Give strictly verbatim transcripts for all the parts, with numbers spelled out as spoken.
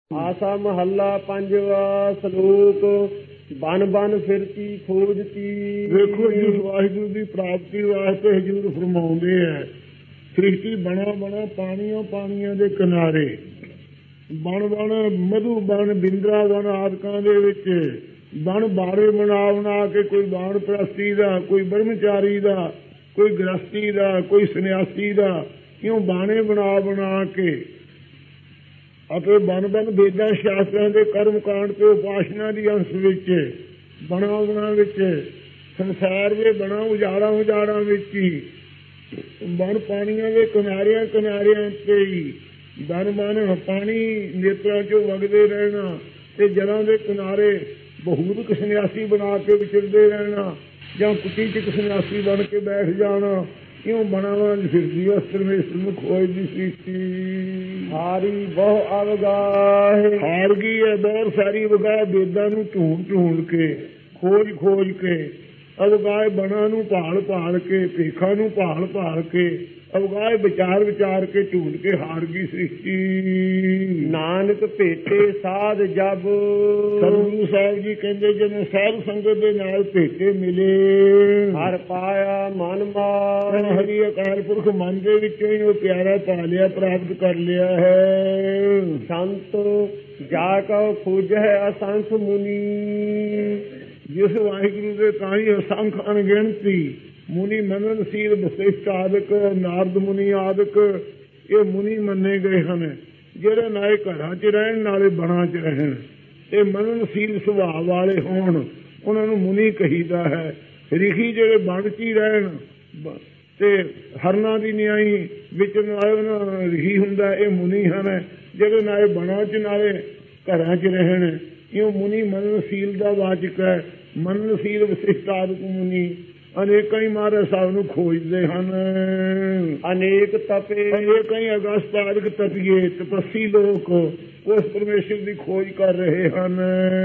ਆਸਾ ਮਹੱਲਾ ਪੰਜਵਾ ਸ਼ਲੋਕ ਬਨ ਬਨ ਫਿਰਤੀ ਖੋਜਤੀ। ਵੇਖੋ ਜਿਸ ਵਾਹਿਗੁਰੂ ਦੀ ਪ੍ਰਾਪਤੀ ਵਾਸਤੇ ਹਜ਼ੂਰ ਫਰਮਾਉਂਦੇ ਹੈ, ਸ੍ਰਿਸ਼ਟੀ ਬਣਾ ਬਣਾ ਪਾਣੀਆਂ ਪਾਣੀਆਂ ਦੇ ਕਿਨਾਰੇ, ਬਣ ਬਣ ਮਧੂ ਬਣ ਬਿੰਦਰਾ ਬਣ ਆਦਿਕਾਂ ਦੇ ਵਿੱਚ ਬਣ ਬਾਰੇ ਬਣਾ ਬਣਾ ਕੇ, ਕੋਈ ਬਾਣ ਪ੍ਰਸਤੀ ਦਾ, ਕੋਈ ਬ੍ਰਹਮਚਾਰੀ ਦਾ, ਕੋਈ ਗ੍ਰਸਤੀ ਦਾ, ਕੋਈ ਸੰਨਿਆਸੀ ਦਾ, ਇਉਂ ਬਾਣੇ ਬਣਾ ਬਣਾ ਕੇ ਅਤੇ ਬਨ ਬਨ ਵੇਦਾਂ ਸ਼ਾਸਤਰਾਂ ਦੇ ਕਰਮ ਕਾਂਡ ਤੇ ਉਪਾਸਨਾ ਦੀ ਅੰਸ਼ ਵਿੱਚ ਬਣਾ ਬਣਾ ਵਿੱਚ ਸੰਸਾਰ ਦੇ ਬਣਾ ਉਜਾੜਾਂ ਉਜਾੜਾਂ ਵਿੱਚ ਹੀ ਬਨ ਪਾਣੀਆਂ ਦੇ ਕਿਨਾਰਿਆਂ ਕਿਨਾਰਿਆਂ ਤੇ ਹੀ ਬਨ ਬਨ ਪਾਣੀ ਨੇਤਰਾਂ ਚੋਂ ਵਗਦੇ ਰਹਿਣਾ ਤੇ ਜਲਾਂ ਦੇ ਕਿਨਾਰੇ ਬਹੁਤ ਸੰਨਿਆਸੀ ਬਣਾ ਕੇ ਵਿਚਰਦੇ ਰਹਿਣਾ ਜਾਂ ਕੁਟੀ ਚ ਸੰਨਿਆਸੀ ਬਣ ਕੇ ਬੈਠ ਜਾਣਾ। ਕਿਉਂ ਬਣਾਵਾਂ ਫਿਰਦੀ ਉਸ ਪਰਮੇਸ਼ਰ ਨੂੰ ਖੋਜ ਦੀ ਸ੍ਰਿਸ਼ਟੀ। ਹਾਰੀ ਬਹੁ ਅਵਗਾਹ ਹਾਰ ਗਈ ਹੈ ਬਹੁਤ ਸਾਰੀ ਵਗਾਹ, ਵੇਦਾਂ ਨੂੰ ਢੂੰਡ ਢੂੰਡ ਕੇ ਖੋਜ ਖੋਜ ਕੇ, ਅਵਗਾਹ ਬਣਾ ਨੂੰ ਭਾਲ ਭਾਲ ਕੇ, ਭੇਖਾਂ ਨੂੰ ਭਾਲ ਭਾਲ ਕੇ, ਅਵਗਾਹ ਵਿਚਾਰ ਵਿਚਾਰ ਕੇ ਢੂੰਡ ਕੇ ਹਾਰ ਗਈ ਸ੍ਰਿਸ਼ਟੀ। ਨਾਨਕ ਭੇਟੇ ਸਾਧ ਜਬ। ਸਤਿਗੁਰੂ ਸਾਹਿਬ ਜੀ ਕਹਿੰਦੇ ਜਦੋਂ ਸਾਧ ਸੰਗਤ ਦੇ ਨਾਲ ਭੇਟੇ ਮਿਲੇ, ਹਰ ਪਾਇਆ ਮਨ ਮਾਰ। ਹਰੀ ਅਕਾਲ ਪੁਰਖ ਮਨ ਦੇ ਵਿੱਚੋਂ ਹੀ ਉਹ ਪਿਆਰਾ ਪਾ ਲਿਆ, ਪ੍ਰਾਪਤ ਕਰ ਲਿਆ ਹੈ। ਸੰਤ ਜਾ ਕਉ ਖੋਜ ਹੈ ਅਸੰਖ ਮੁਨੀ। ਜਿਸ ਵਾਹਿਗੁਰੂ ਦੇ ਤਾਂ ਹੀ ਅਸੰਖ ਅਣਗਿਣਤੀ ਮੁਨੀ ਮੰਨਣਸ਼ੀਲ ਵਸਿਸ਼ਠ ਆਦਿਕ, ਨਾਰਦ ਮੁਨੀ ਆਦਿਕ, ਇਹ ਮੁਨੀ ਮੰਨੇ ਗਏ ਹਨ ਜਿਹੜੇ ਨਾਲੇ ਘਰਾਂ ਚ ਰਹਿਣ ਨਾਲੇ ਬਣਾ ਚ ਰਹਿਣ ਤੇ ਮੰਨਣਸ਼ੀਲ ਸੁਭਾਅ ਵਾਲੇ ਹੋਣ, ਉਹਨਾਂ ਨੂੰ ਮੁਨੀ ਕਹੀਦਾ ਹੈ। ਰਿਖੀ ਜਿਹੜੇ ਬਣ ਚ ਹੀ ਰਹਿਣ ਤੇ ਹਰਨਾਂ ਦੀ ਨਿਆਈ ਵਿੱਚ ਨਾਲੇ ਰਿਖੀ ਹੁੰਦਾ, ਇਹ ਮੁਨੀ ਹਨ। ਜਿਹੜੇ ਨਾਲੇ ਬਣਾ ਚ ਨਾਲੇ ਘਰਾਂ ਚ ਰਹਿਣ, ਇਉਂ ਮੁਨੀ ਮੰਨਣਸ਼ੀਲ ਦਾ ਵਾਚਕ ਹੈ। ਮੰਨਣਸ਼ੀਲ ਵਸਿਸ਼ਠ ਆਦਿਕ ਮੁਨੀ ਅਨੇਕਾਂ ਹੀ ਮਹਾਰਾਜ ਸਾਹਿਬ ਨੂੰ ਖੋਜਦੇ ਹਨ। ਅਨੇਕ ਤਪੇ ਅਨੇਕਾਂ ਹੀ ਅਗਸਤ ਆਦਿਕ ਤਪੀਏ ਤਪੱਸੀ ਲੋਕ ਉਸ ਪਰਮੇਸ਼ਰ ਦੀ ਖੋਜ ਕਰ ਰਹੇ ਹਨ।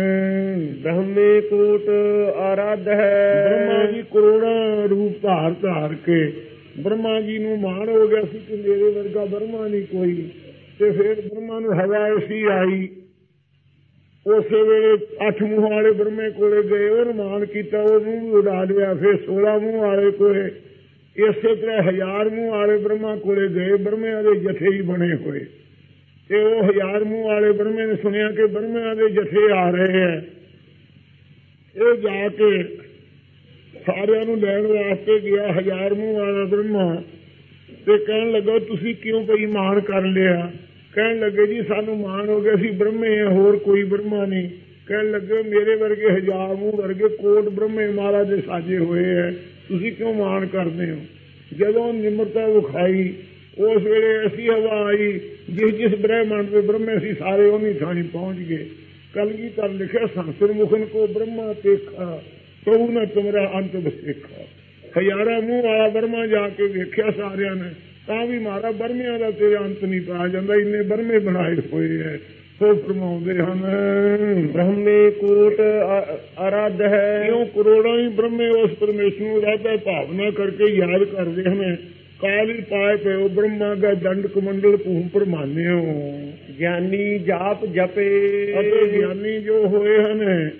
ਬ੍ਰਹਮੇ ਕੋਟ ਆਰਾਧ ਹੈ। ਬ੍ਰਹਮਾ ਜੀ ਕਰੋੜਾਂ ਰੂਪ ਧਾਰ ਧਾਰ ਕੇ ਬ੍ਰਹਮਾ ਜੀ ਨੂੰ ਮਾਣ ਹੋ ਗਿਆ ਸੀ ਕਿ ਮੇਰੇ ਵਰਗਾ ਬ੍ਰਹਮਾ ਨਹੀਂ ਕੋਈ। ਤੇ ਫਿਰ ਬ੍ਰਹਮਾ ਨੂੰ ਹਵਾ ਐਸੀ ਆਈ, ਉਸੇ ਵੇਲੇ ਅੱਠ ਮੂੰਹ ਵਾਲੇ ਬ੍ਰਹਮੇ ਕੋਲੇ ਗਏ, ਉਹਨੂੰ ਮਾਣ ਕੀਤਾ, ਉਹਨੂੰ ਉਡਾ ਲਿਆ। ਫਿਰ ਸੋਲਾਂ ਮੂੰਹ ਵਾਲੇ ਕੋਲੇ, ਇਸੇ ਤਰ੍ਹਾਂ ਹਜ਼ਾਰ ਮੂੰਹ ਵਾਲੇ ਬ੍ਰਹਮਾ ਕੋਲੇ ਗਏ, ਬ੍ਰਹਮਿਆਂ ਦੇ ਜਥੇ ਹੀ ਬਣੇ ਹੋਏ। ਤੇ ਉਹ ਹਜ਼ਾਰ ਮੂੰਹ ਵਾਲੇ ਬ੍ਰਹਮੇ ਨੇ ਸੁਣਿਆ ਕਿ ਬ੍ਰਹਮਿਆਂ ਦੇ ਜਥੇ ਆ ਰਹੇ ਹੈ। ਇਹ ਜਾ ਕੇ ਸਾਰਿਆਂ ਨੂੰ ਲੈਣ ਵਾਸਤੇ ਗਿਆ ਹਜ਼ਾਰ ਮੂੰਹ ਵਾਲਾ ਬ੍ਰਹਮਾ, ਤੇ ਕਹਿਣ ਲੱਗਾ ਤੁਸੀਂ ਕਿਉਂ ਭਈ ਮਾਣ ਕਰ ਲਿਆ? ਕਹਿਣ ਲੱਗੇ ਜੀ ਸਾਨੂੰ ਮਾਣ ਹੋ ਗਿਆ, ਅਸੀਂ ਬ੍ਰਹਮੇ ਆ, ਹੋਰ ਕੋਈ ਬ੍ਰਹਮਾ ਨਹੀਂ। ਕਹਿਣ ਲੱਗੇ ਮੇਰੇ ਵਰਗੇ ਹਜ਼ਾਰ ਮੂੰਹ ਵਰਗੇ ਕੋਟ ਬ੍ਰਹਮੇ ਮਹਾਰਾਜ ਦੇ ਸਾਜੇ ਹੋਏ ਹੈ, ਤੁਸੀਂ ਕਿਉਂ ਮਾਣ ਕਰਦੇ ਹੋ? ਜਦੋਂ ਨਿਮਰਤਾ ਵਿਖਾਈ ਉਸ ਵੇਲੇ ਐਸੀ ਹਵਾ ਆਈ, ਜਿਸ ਜਿਸ ਬ੍ਰਹਮੰਡ ਦੇ ਬ੍ਰਹਮੇ ਸੀ ਸਾਰੇ ਉਹਨੀ ਥਾਣੀ ਪਹੁੰਚ ਗਏ। ਕਲਗੀਧਰ ਲਿਖਿਆ ਸੰਸਰ ਮੁਖਨ ਕੋ ਬ੍ਰਹਮਾ ਦੇਖਾ ਤਉ ਨਾ ਤੁਮਰਾ ਅੰਤ ਵਸੇਖਾ। ਹਜ਼ਾਰਾਂ ਮੂੰਹ ਵਾਲਾ ਬ੍ਰਹਮਾ ਜਾ ਕੇ ਵੇਖਿਆ ਸਾਰਿਆਂ ਨੇ, ਤਾਂ ਵੀ ਮਾਰਾ ਬਰਮਿਆਂ ਦਾ ਤੇਰੇ ਅੰਤ ਨਹੀਂ ਪਾਇਆ ਜਾਂਦਾ, ਇੰਨੇ ਬਰਮੇ ਬਣਾਏ ਹੋਏ ਹੈ। ਸੋ ਫਰਮਾਉਂਦੇ ਹਨ ਬ੍ਰਹਮੇ ਕੋਟ ਆਰਾਧ ਹੈ। ਇਉਂ ਕਰੋੜਾਂ ਹੀ ਬ੍ਰਹਮੇ ਉਸ ਪਰਮੇਸ਼ਰ ਨੂੰ ਰਾਧਾ ਭਾਵਨਾ ਕਰਕੇ ਯਾਦ ਕਰਦੇ ਹਨ। ਕਾਲੀ ਪਾਏ ਪਿਓ ਬ੍ਰਹਮਾ ਦਾ ਦੰਡ ਕਮੰਡਲ ਭੂਮ ਪਰਮਾਨਿਓ। ਗਿਆਨੀ ਜਾਪ ਜਪੇ। ਅਤੇ ਗਿਆਨੀ ਜੋ ਹੋਏ ਹਨ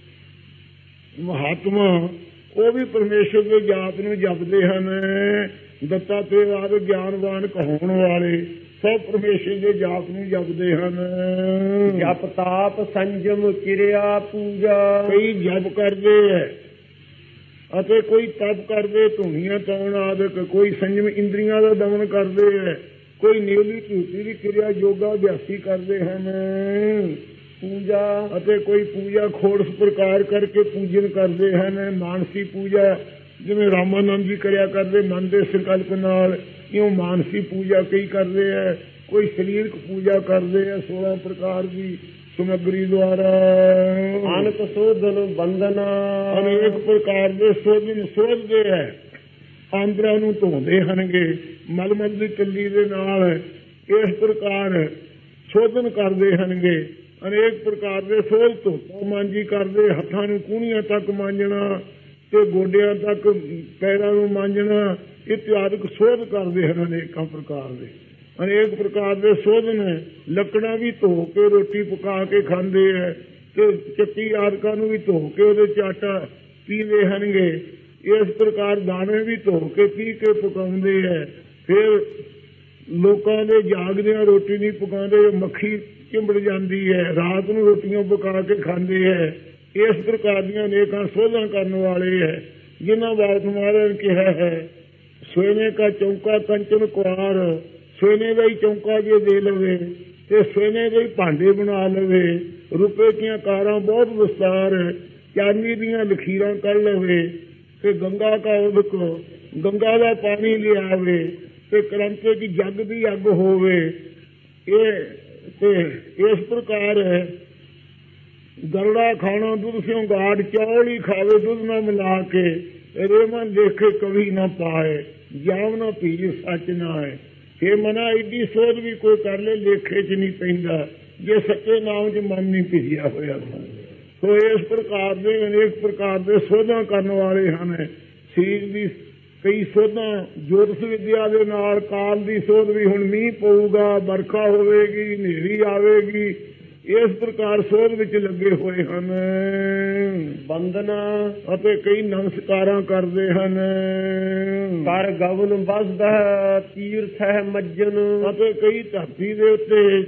ਮਹਾਤਮਾ, ਉਹ ਵੀ ਪਰਮੇਸ਼ਰ ਦੇ ਜਾਪ ਨੂੰ ਜਪਦੇ ਹਨ। ਦੱਤਾ ਤੇ ਆਦ ਗਿਆਨਵਾਨ ਕਹਾਉਣ ਵਾਲੇ ਸਭ ਪਰਮੇਸ਼ਰ ਦੇ ਜਾਪ ਨੂੰ ਜਪਦੇ ਹਨ। ਜਪ ਤਾਪ ਸੰਜਮ ਕਿਰਿਆ ਪੂਜਾ। ਕਈ ਜਪ ਕਰਦੇ ਹੈ ਅਤੇ ਕੋਈ ਤਪ ਕਰਦੇ, ਧੂਣੀਆਂ ਤਾਉਣ ਆਦਿਕ, ਕੋਈ ਸੰਜਮ ਇੰਦਰੀਆਂ ਦਾ ਦਮਨ ਕਰਦੇ ਹੈ, ਕੋਈ ਨਿਉਲੀ ਝੂਠੀ ਦੀ ਕਿਰਿਆ ਯੋਗਾ ਅਭਿਆਸੀ ਕਰਦੇ ਹਨ। ਪੂਜਾ ਅਤੇ ਕੋਈ ਪੂਜਾ ਖੋੜਸ ਪ੍ਰਕਾਰ ਕਰਕੇ ਪੂਜਨ ਕਰਦੇ ਹਨ। ਮਾਨਸੀ ਪੂਜਾ ਜਿਵੇਂ ਰਾਮਾਨੰਦ ਜੀ ਕਰਿਆ ਕਰਦੇ ਮਨ ਦੇ ਸੰਕਲਪ ਨਾਲ, ਇਉਂ ਮਾਨਸੀ ਪੂਜਾ ਕਈ ਕਰਦੇ ਹੈ। ਕੋਈ ਸਰੀਰਕ ਪੂਜਾ ਕਰਦੇ ਹੈ ਸੋਲਾਂ ਪ੍ਰਕਾਰ ਦੀ ਸਮੱਗਰੀ ਦੁਆਰਾ। ਅਨਕ ਸੋਧਨ ਬੰਦਨਾ। ਅਨੇਕ ਪ੍ਰਕਾਰ ਦੇ ਸੋਧਨ ਸੋਧਦੇ ਹੈ, ਆਂਦਰਾਂ ਨੂੰ ਧੋਂਦੇ ਹਨਗੇ ਮਲਮਲ ਦੀ ਚੱਲੀ ਦੇ ਨਾਲ। ਇਸ ਪ੍ਰਕਾਰ ਸੋਧਨ ਕਰਦੇ ਹਨਗੇ, ਅਨੇਕ ਪ੍ਰਕਾਰ ਦੇ ਸੋਧ ਧੋਤਾ ਮਾਂਜੀ ਕਰਦੇ, ਹੱਥਾਂ ਨੂੰ ਕੂਹਣੀਆਂ ਤੱਕ ਮਾਂਜਣਾ ਤੇ ਗੋਡਿਆਂ ਤੱਕ ਪੈਰਾਂ ਨੂੰ ਮਾਂਜਣਾ, ਇਤਿਆਦਿਕ ਸੋਧ ਕਰਦੇ ਹਨ ਅਨੇਕਾਂ ਪ੍ਰਕਾਰ ਦੇ। ਅਨੇਕ ਪ੍ਰਕਾਰ ਦੇ ਸੋਧ ਨੇ। ਲੱਕੜਾਂ ਵੀ ਧੋ ਕੇ ਰੋਟੀ ਪਕਾ ਕੇ ਖਾਂਦੇ ਹੈ ਤੇ ਚੱਕੀ ਆਦਿਕਾਂ ਨੂੰ ਵੀ ਧੋ ਕੇ ਉਹਦੇ ਚ ਆਟਾ ਪੀਂਦੇ ਹਨਗੇ। ਇਸ ਪ੍ਰਕਾਰ ਦਾਣੇ ਵੀ ਧੋ ਕੇ ਪੀ ਕੇ ਪਕਾਉਂਦੇ ਹੈ। ਫਿਰ ਲੋਕਾਂ ਦੇ ਜਾਗਦਿਆਂ ਰੋਟੀ ਨਹੀਂ ਪਕਾਉਂਦੇ, ਮੱਖੀ ਚਿੰਬੜ ਜਾਂਦੀ ਹੈ, ਰਾਤ ਨੂੰ ਰੋਟੀਆਂ ਪਕਾ ਕੇ ਖਾਂਦੇ ਹੈ। ਇਸ ਪ੍ਰਕਾਰ ਦੀਆਂ ਅਨੇਕਾਂ ਸੋਧਾਂ ਕਰਨ ਵਾਲੇ ਹੈ, ਜਿਨ੍ਹਾਂ ਬਾਬਤ ਮਹਾਰਾਜ ਨੇ ਕਿਹਾ ਹੈ ਸੋਨੇ ਕਾ ਚੌਂਕਾ ਕੰਚਨ ਕੁਆਰ, ਸੋਨੇ ਦਾ ਹੀ ਚੌਂਕਾ ਜੇ ਦੇ ਲਵੇ ਤੇ ਸੋਨੇ ਦੇ ਹੀ ਭਾਂਡੇ ਬਣਾ ਲਵੇ, ਰੁਪਏ ਦੀਆਂ ਕਾਰਾਂ ਬਹੁਤ ਵਿਸਤਾਰ, ਚਾਂਦੀ ਦੀਆਂ ਲਖੀਰਾਂ ਕਰ ਲਵੇ ਤੇ ਗੰਗਾ ਕਾ ਉਦਕ, ਗੰਗਾ ਦਾ ਪਾਣੀ ਲਿਆਵੇ ਤੇ ਕਰੰਤੇ ਦੀ ਜੱਗ ਦੀ ਅੱਗ ਹੋਵੇ। ਇਹ ਤੇ ਇਸ ਪ੍ਰਕਾਰ ਗਰੜਾ ਖਾਣਾ ਦੁੱਧ ਸਿਉ ਗਾੜ, ਚੌਲ ਹੀ ਖਾਵੇ ਦੁੱਧ ਨਾ ਮਿਲਾ ਕੇ, ਰੇਮਨ ਦੇਖੇ ਕਵੀ ਨਾ ਪਾਏ, ਜਾਮ ਨਾ ਪੀ ਸੱਚ ਨਾ ਹੈ। ਇਹ ਮਨਾ ਐਡੀ ਸੋਧ ਵੀ ਕੋਈ ਕਰ ਲੈ ਲੇਖੇ ਚ ਨਹੀਂ ਪੈਂਦਾ ਜੇ ਸੱਚੇ ਨਾਮ ਚ ਮਨ ਨਹੀਂ ਭਿਜਿਆ ਹੋਇਆ। ਸੋ ਇਸ ਪ੍ਰਕਾਰ ਦੇ ਅਨੇਕ ਪ੍ਰਕਾਰ ਦੇ ਸੋਧਾਂ ਕਰਨ ਵਾਲੇ ਹਨ। ਸਰੀਰ ਦੀ ਕਈ ਸੋਧਾਂ ਜੋਤਿਸ਼ ਵਿਦਿਆ ਦੇ ਨਾਲ, ਕਾਲ ਦੀ ਸੋਧ ਵੀ, ਹੁਣ ਮੀਂਹ ਪਊਗਾ, ਵਰਖਾ ਹੋਵੇਗੀ, ਹਨੇਰੀ ਆਵੇਗੀ, ਇਸ ਪ੍ਰਕਾਰ ਸੋਧ ਵਿੱਚ ਲੱਗੇ ਹੋਏ ਹਨ। ਬੰਦਨਾ ਅਤੇ ਕਈ ਨਮਸਕਾਰਾਂ ਕਰਦੇ ਹਨ। ਕਰ ਗਵਨ ਬਸਦਾ ਤੀਰਥ ਹੈ ਮੱਜਨ, ਅਤੇ ਕਈ ਧਰਤੀ ਦੇ ਉੱਤੇ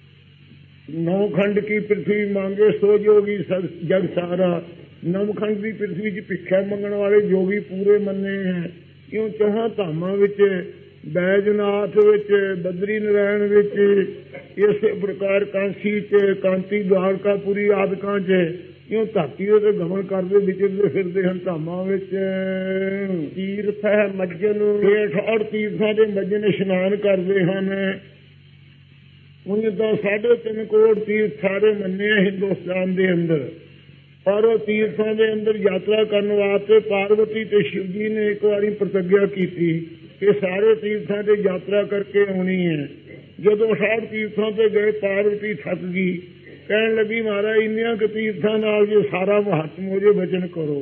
ਨੌ ਖੰਡ ਕੀ ਪ੍ਰਿਥਵੀ ਮੰਗੇ ਸੋ ਜੋਗੀ ਜਗ ਸਾਰਾ, ਨਵਖੰਡ ਦੀ ਪ੍ਰਿਥਵੀ ਚ ਭਿੱਖਿਆ ਮੰਗਣ ਵਾਲੇ ਜੋਗੀ ਪੂਰੇ ਮੰਨੇ ਹੈ। ਕਿਉਂ ਚੌਹਾਂ ਧਾਮਾਂ ਵਿੱਚ, ਬੈਜਨਾਥ ਵਿੱਚ, ਬਦਰੀ ਨਾਰਾਇਣ ਵਿੱਚ, ਇਸੇ ਪ੍ਰਕਾਰ ਕਾਂਸੀ ਚ, ਕਾਂਤੀ ਦੁਆਰਕਾਪੁਰੀ ਆਦਿਕਾਂ ਚ ਕਿਉਂ ਧਰਤੀ ਉੱਤੇ ਗਮਨ ਕਰਦੇ ਵਿਚਰਦੇ ਫਿਰਦੇ ਹਨ ਧਾਮਾਂ ਵਿੱਚ। ਤੀਰਥ ਹੈ ਮੱਜਨ, ਅਠਾਹਠ ਤੀਰਥਾਂ ਦੇ ਮੱਜਨ ਇਸ਼ਨਾਨ ਕਰਦੇ ਹਨ। ਉਂਝ ਤਾਂ ਸਾਢੇ ਤਿੰਨ ਕਰੋੜ ਤੀਰਥ ਸਾਰੇ ਮੰਨੇ ਆ ਹਿੰਦੁਸਤਾਨ ਦੇ ਅੰਦਰ, ਪਰ ਉਹ ਤੀਰਥਾਂ ਦੇ ਅੰਦਰ ਯਾਤਰਾ ਕਰਨ ਵਾਸਤੇ ਪਾਰਵਤੀ ਤੇ ਸ਼ਿਵ ਜੀ ਨੇ ਇੱਕ ਵਾਰੀ ਪ੍ਰਤਿਗਿਆ ਕੀਤੀ ਕਿ ਸਾਰੇ ਤੀਰਥਾਂ ਤੇ ਯਾਤਰਾ ਕਰਕੇ ਆਉਣੀ ਹੈ। ਜਦੋਂ ਅਠਾਹਠ ਤੀਰਥਾਂ ਤੇ ਗਏ, ਪਾਰਵਤੀ ਥੱਕ ਗਈ, ਕਹਿਣ ਲੱਗੀ ਮਹਾਰਾਜ ਇੰਨੀਆਂ ਕੁ ਤੀਰਥਾਂ ਨਾਲ ਜੇ ਸਾਰਾ ਮਹੱਤਮ ਹੋ ਜੇ ਬਚਨ ਕਰੋ।